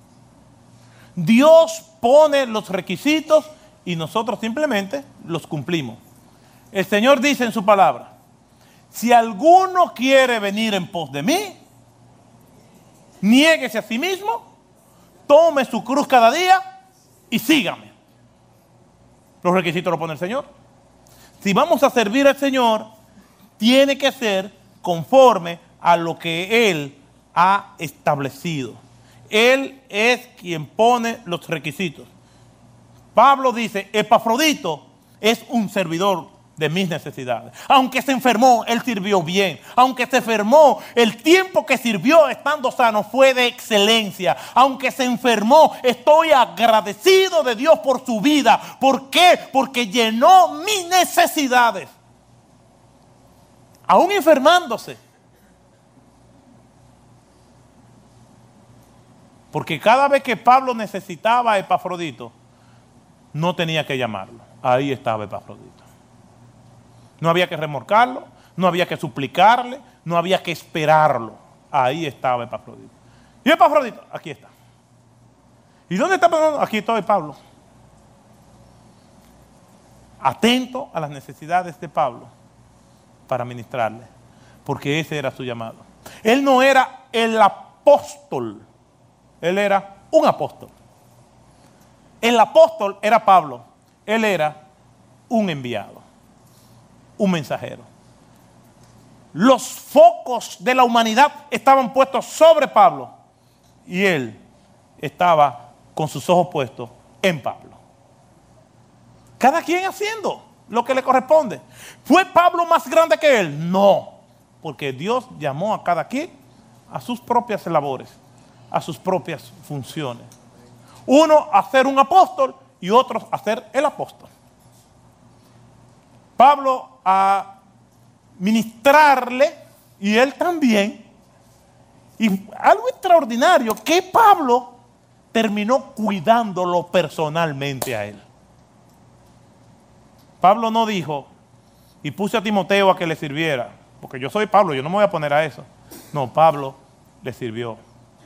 Dios pone los requisitos y nosotros simplemente los cumplimos. El Señor dice en su palabra: si alguno quiere venir en pos de mí, niéguese a sí mismo, tome su cruz cada día y sígame. Los requisitos los pone el Señor. Si vamos a servir al Señor, tiene que ser conforme a lo que Él ha establecido. Él es quien pone los requisitos. Pablo dice: Epafrodito es un servidor de mis necesidades. Aunque se enfermó, él sirvió bien. Aunque se enfermó, el tiempo que sirvió estando sano fue de excelencia. Aunque se enfermó, estoy agradecido de Dios por su vida. ¿Por qué? Porque llenó mis necesidades. Aún enfermándose. Porque cada vez que Pablo necesitaba a Epafrodito, no tenía que llamarlo. Ahí estaba Epafrodito. No había que remorcarlo, no había que suplicarle, no había que esperarlo. Ahí estaba Epafrodito. ¿Y Epafrodito? Aquí está. ¿Y dónde está Pablo? Aquí está Pablo. Atento a las necesidades de Pablo para ministrarle, porque ese era su llamado. Él no era el apóstol, él era un apóstol. El apóstol era Pablo, él era un enviado, un mensajero. Los focos de la humanidad estaban puestos sobre Pablo y él estaba con sus ojos puestos en Pablo. Cada quien haciendo lo que le corresponde. ¿Fue Pablo más grande que él? No, porque Dios llamó a cada quien a sus propias labores, a sus propias funciones. Uno a ser un apóstol y otros a ser el apóstol. Pablo a ministrarle y él también. Y algo extraordinario, que Pablo terminó cuidándolo personalmente a él. Pablo no dijo, y puse a Timoteo a que le sirviera, porque yo soy Pablo, yo no me voy a poner a eso. No, Pablo le sirvió.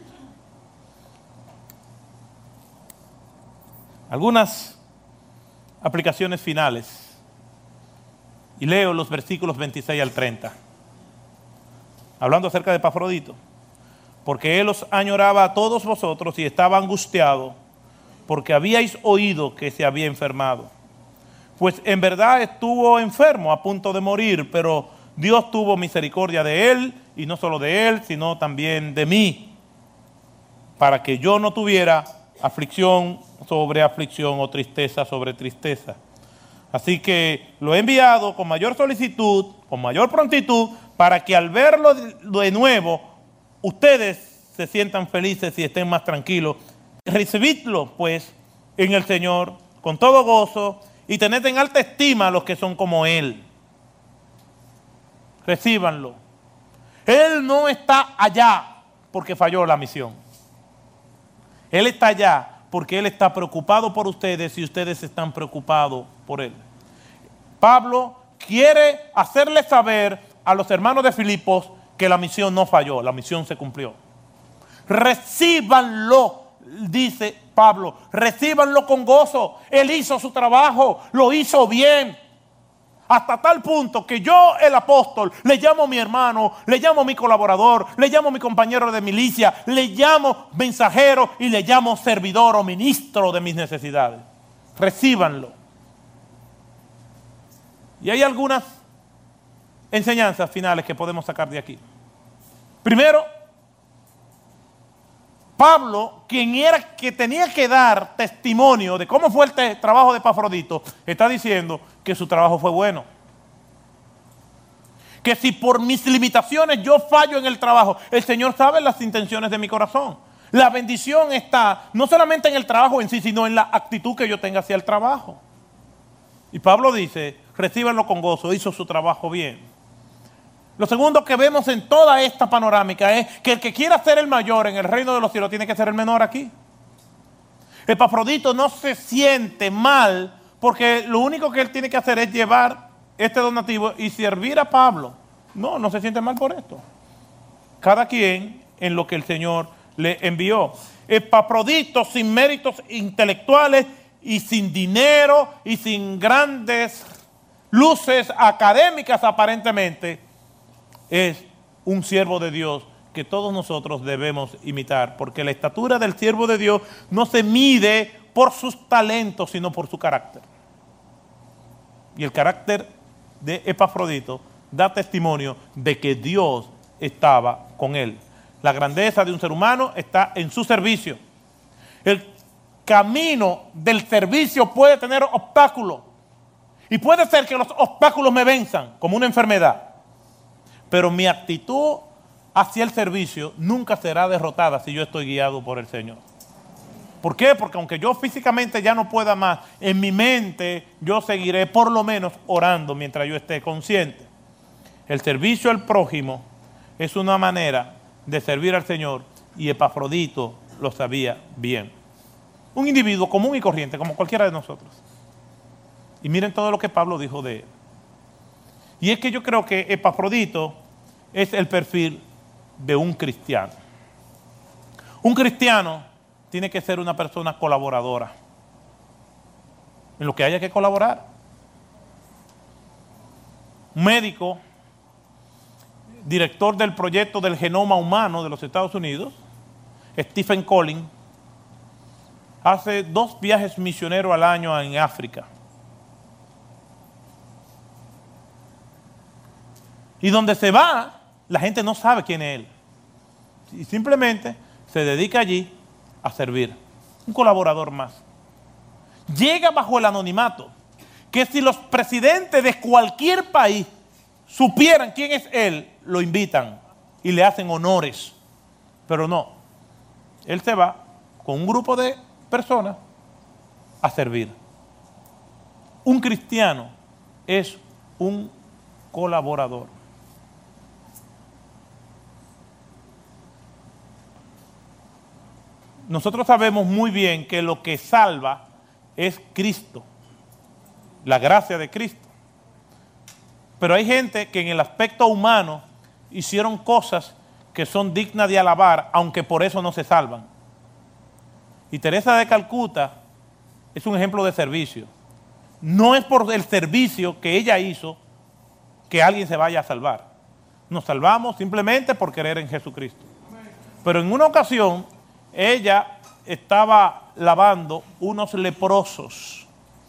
Algunas aplicaciones finales. Y leo los versículos 26 al 30. Hablando acerca de Epafrodito. Porque él os añoraba a todos vosotros y estaba angustiado, porque habíais oído que se había enfermado. Pues en verdad estuvo enfermo, a punto de morir, pero Dios tuvo misericordia de él, y no solo de él, sino también de mí, para que yo no tuviera aflicción sobre aflicción o tristeza sobre tristeza. Así que lo he enviado con mayor solicitud, con mayor prontitud, para que al verlo de nuevo, ustedes se sientan felices y estén más tranquilos. Recibidlo, pues, en el Señor con todo gozo y tened en alta estima a los que son como Él. Recíbanlo. Él no está allá porque falló la misión. Él está allá porque Él está preocupado por ustedes y ustedes están preocupados por Él. Pablo quiere hacerle saber a los hermanos de Filipos que la misión no falló, la misión se cumplió. Recíbanlo, dice Pablo, recíbanlo con gozo. Él hizo su trabajo, lo hizo bien. Hasta tal punto que yo, el apóstol, le llamo a mi hermano, le llamo a mi colaborador, le llamo a mi compañero de milicia, le llamo mensajero y le llamo servidor o ministro de mis necesidades. Recíbanlo. Y hay algunas enseñanzas finales que podemos sacar de aquí. Primero, Pablo, quien era que tenía que dar testimonio de cómo fue el trabajo de Epafrodito, está diciendo que su trabajo fue bueno. Que si por mis limitaciones yo fallo en el trabajo, el Señor sabe las intenciones de mi corazón. La bendición está no solamente en el trabajo en sí, sino en la actitud que yo tenga hacia el trabajo. Y Pablo dice, recíbanlo con gozo, hizo su trabajo bien. Lo segundo que vemos en toda esta panorámica es que el que quiera ser el mayor en el reino de los cielos tiene que ser el menor aquí. Epafrodito no se siente mal porque lo único que él tiene que hacer es llevar este donativo y servir a Pablo. No se siente mal por esto. Cada quien en lo que el Señor le envió. Epafrodito, sin méritos intelectuales y sin dinero y sin grandes luces académicas aparentemente, es un siervo de Dios que todos nosotros debemos imitar, porque la estatura del siervo de Dios no se mide por sus talentos, sino por su carácter. Y el carácter de Epafrodito da testimonio de que Dios estaba con él. La grandeza de un ser humano está en su servicio. El camino del servicio puede tener obstáculos, y puede ser que los obstáculos me venzan, como una enfermedad. Pero mi actitud hacia el servicio nunca será derrotada si yo estoy guiado por el Señor. ¿Por qué? Porque aunque yo físicamente ya no pueda más, en mi mente yo seguiré por lo menos orando mientras yo esté consciente. El servicio al prójimo es una manera de servir al Señor y Epafrodito lo sabía bien. Un individuo común y corriente, como cualquiera de nosotros. Y miren todo lo que Pablo dijo de él. Y es que yo creo que Epafrodito es el perfil de un cristiano. Un cristiano tiene que ser una persona colaboradora. En lo que haya que colaborar. Un médico, director del proyecto del genoma humano de los Estados Unidos, Stephen Collins, hace 2 viajes misioneros al año en África. Y donde se va, la gente no sabe quién es él. Y simplemente se dedica allí a servir. Un colaborador más. Llega bajo el anonimato, que si los presidentes de cualquier país supieran quién es él, lo invitan y le hacen honores. Pero no, él se va con un grupo de personas a servir. Un cristiano es un colaborador. Nosotros sabemos muy bien que lo que salva es Cristo, la gracia de Cristo. Pero hay gente que en el aspecto humano hicieron cosas que son dignas de alabar, aunque por eso no se salvan. Y Teresa de Calcuta es un ejemplo de servicio. No es por el servicio que ella hizo que alguien se vaya a salvar. Nos salvamos simplemente por creer en Jesucristo. Pero en una ocasión, ella estaba lavando unos leprosos.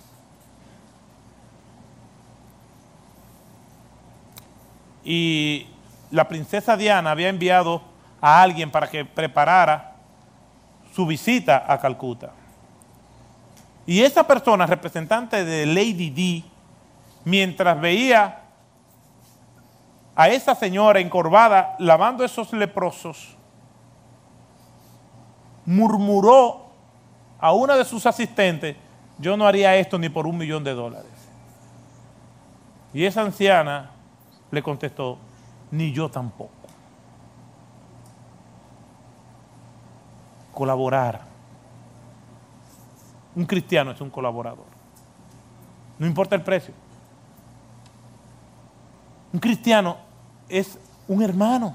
Y la princesa Diana había enviado a alguien para que preparara su visita a Calcuta. Y esa persona, representante de Lady Di, mientras veía a esa señora encorvada lavando esos leprosos, murmuró a una de sus asistentes: yo no haría esto ni por $1.000.000. Y esa anciana le contestó: ni yo tampoco. Colaborar. Un cristiano es un colaborador. No importa el precio. Un cristiano es un hermano.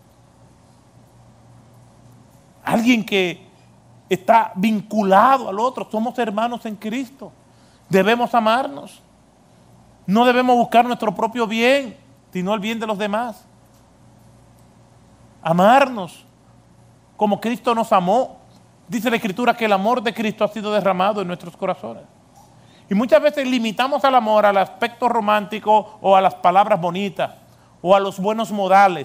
Alguien que está vinculado al otro. Somos hermanos en Cristo. Debemos amarnos. No debemos buscar nuestro propio bien, sino el bien de los demás. Amarnos como Cristo nos amó. Dice la Escritura que el amor de Cristo ha sido derramado en nuestros corazones. Y muchas veces limitamos al amor al aspecto romántico o a las palabras bonitas o a los buenos modales.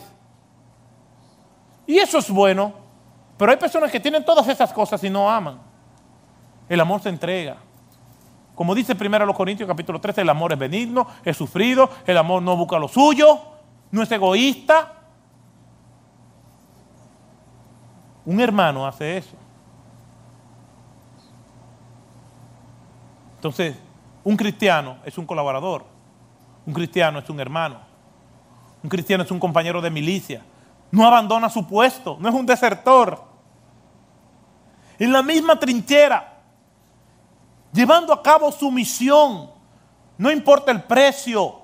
Y eso es bueno, pero hay personas que tienen todas esas cosas y no aman. El amor se entrega. Como dice 1 Corintios capítulo 13, el amor es benigno, es sufrido, el amor no busca lo suyo, no es egoísta. Un hermano hace eso. Entonces, un cristiano es un colaborador, un cristiano es un hermano, un cristiano es un compañero de milicia, no abandona su puesto, no es un desertor. En la misma trinchera, llevando a cabo su misión, no importa el precio.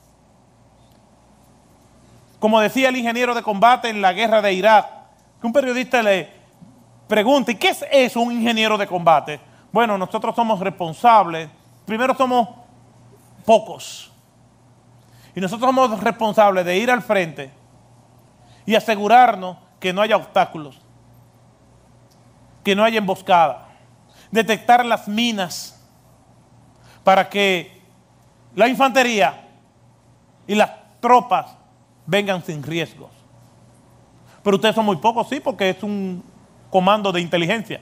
Como decía el ingeniero de combate en la guerra de Irak, que un periodista le pregunta: ¿y qué es eso, un ingeniero de combate? Bueno, nosotros somos responsables. Primero, somos pocos. Y nosotros somos responsables de ir al frente y asegurarnos que no haya obstáculos, que no haya emboscada, detectar las minas para que la infantería y las tropas vengan sin riesgos. Pero ustedes son muy pocos, sí, porque es un comando de inteligencia.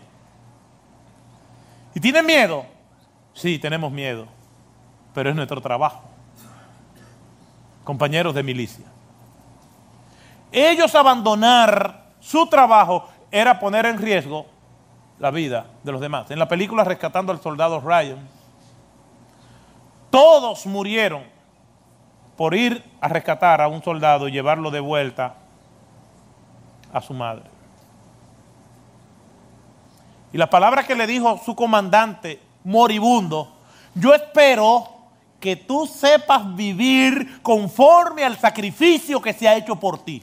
¿Y tienen miedo? Sí, tenemos miedo, pero es nuestro trabajo. Compañeros de milicia. Ellos abandonar su trabajo era poner en riesgo la vida de los demás. En la película Rescatando al Soldado Ryan, todos murieron por ir a rescatar a un soldado y llevarlo de vuelta a su madre. Y la palabra que le dijo su comandante moribundo: yo espero que tú sepas vivir conforme al sacrificio que se ha hecho por ti.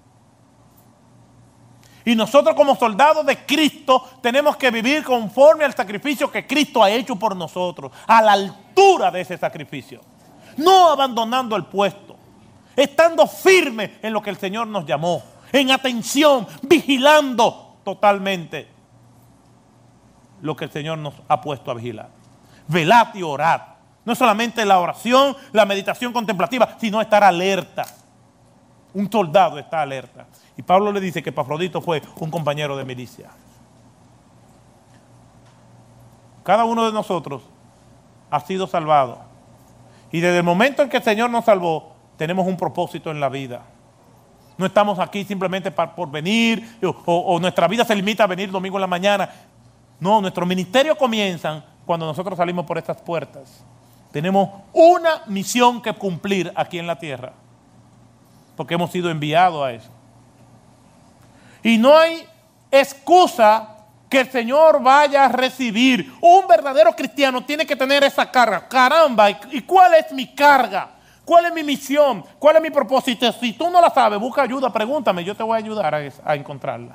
Y nosotros como soldados de Cristo tenemos que vivir conforme al sacrificio que Cristo ha hecho por nosotros, a la altura de ese sacrificio. No abandonando el puesto, estando firme en lo que el Señor nos llamó, en atención, vigilando totalmente lo que el Señor nos ha puesto a vigilar. Velad y orad. No solamente la oración, la meditación contemplativa, sino estar alerta. Un soldado está alerta. Y Pablo le dice que Epafrodito fue un compañero de milicia. Cada uno de nosotros ha sido salvado. Y desde el momento en que el Señor nos salvó, tenemos un propósito en la vida. No estamos aquí simplemente por venir, o nuestra vida se limita a venir domingo en la mañana. No, nuestro ministerio comienza cuando nosotros salimos por estas puertas. Tenemos una misión que cumplir aquí en la tierra, porque hemos sido enviados a eso. Y no hay excusa que el Señor vaya a recibir. Un verdadero cristiano tiene que tener esa carga. Caramba, ¿y cuál es mi carga? ¿Cuál es mi misión? ¿Cuál es mi propósito? Si tú no la sabes, busca ayuda, pregúntame, yo te voy a ayudar a encontrarla.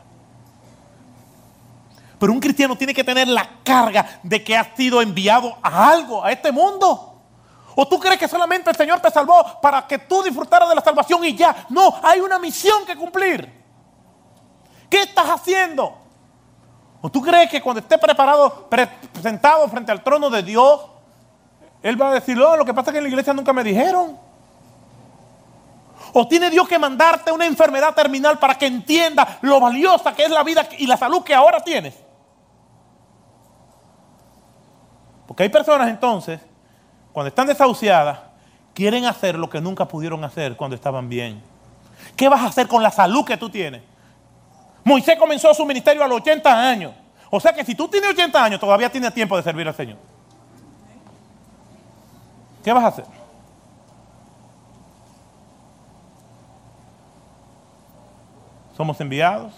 Pero un cristiano tiene que tener la carga de que ha sido enviado a algo, a este mundo. ¿O tú crees que solamente el Señor te salvó para que tú disfrutaras de la salvación y ya? No, hay una misión que cumplir. ¿Qué estás haciendo? ¿O tú crees que cuando estés presentado frente al trono de Dios, Él va a decir: lo que pasa es que en la iglesia nunca me dijeron? ¿O tiene Dios que mandarte una enfermedad terminal para que entienda lo valiosa que es la vida y la salud que ahora tienes? Porque hay personas entonces, cuando están desahuciadas, quieren hacer lo que nunca pudieron hacer cuando estaban bien. ¿Qué vas a hacer con la salud que tú tienes? Moisés comenzó su ministerio a los 80 años. O sea que si tú tienes 80 años, todavía tienes tiempo de servir al Señor. ¿Qué vas a hacer? Somos enviados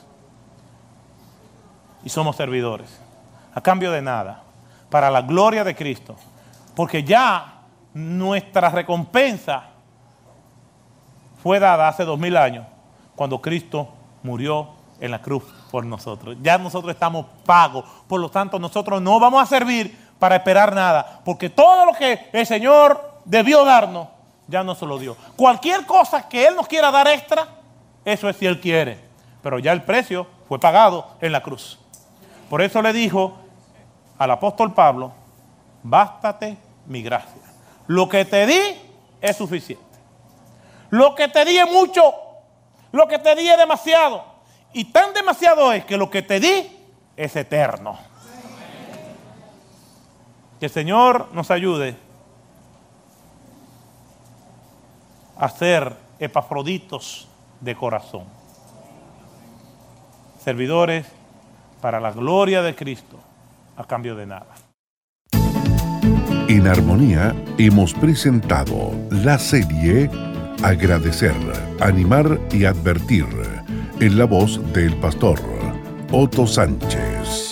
y somos servidores, a cambio de nada, para la gloria de Cristo. Porque ya nuestra recompensa fue dada hace 2000 años, cuando Cristo murió en la cruz por nosotros. Ya nosotros estamos pagos. Por lo tanto, nosotros no vamos a servir para esperar nada, porque todo lo que el Señor debió darnos, ya no se lo dio. Cualquier cosa que Él nos quiera dar extra, eso es si Él quiere. Pero ya el precio fue pagado en la cruz. Por eso le dijo al apóstol Pablo: bástate mi gracia. Lo que te di es suficiente. Lo que te di es mucho. Lo que te di es demasiado. Y tan demasiado es que lo que te di es eterno. Que el Señor nos ayude a ser epafroditos de corazón. Servidores para la gloria de Cristo, a cambio de nada. En Armonía hemos presentado la serie Agradecer, Animar y Advertir, en la voz del pastor Otto Sánchez.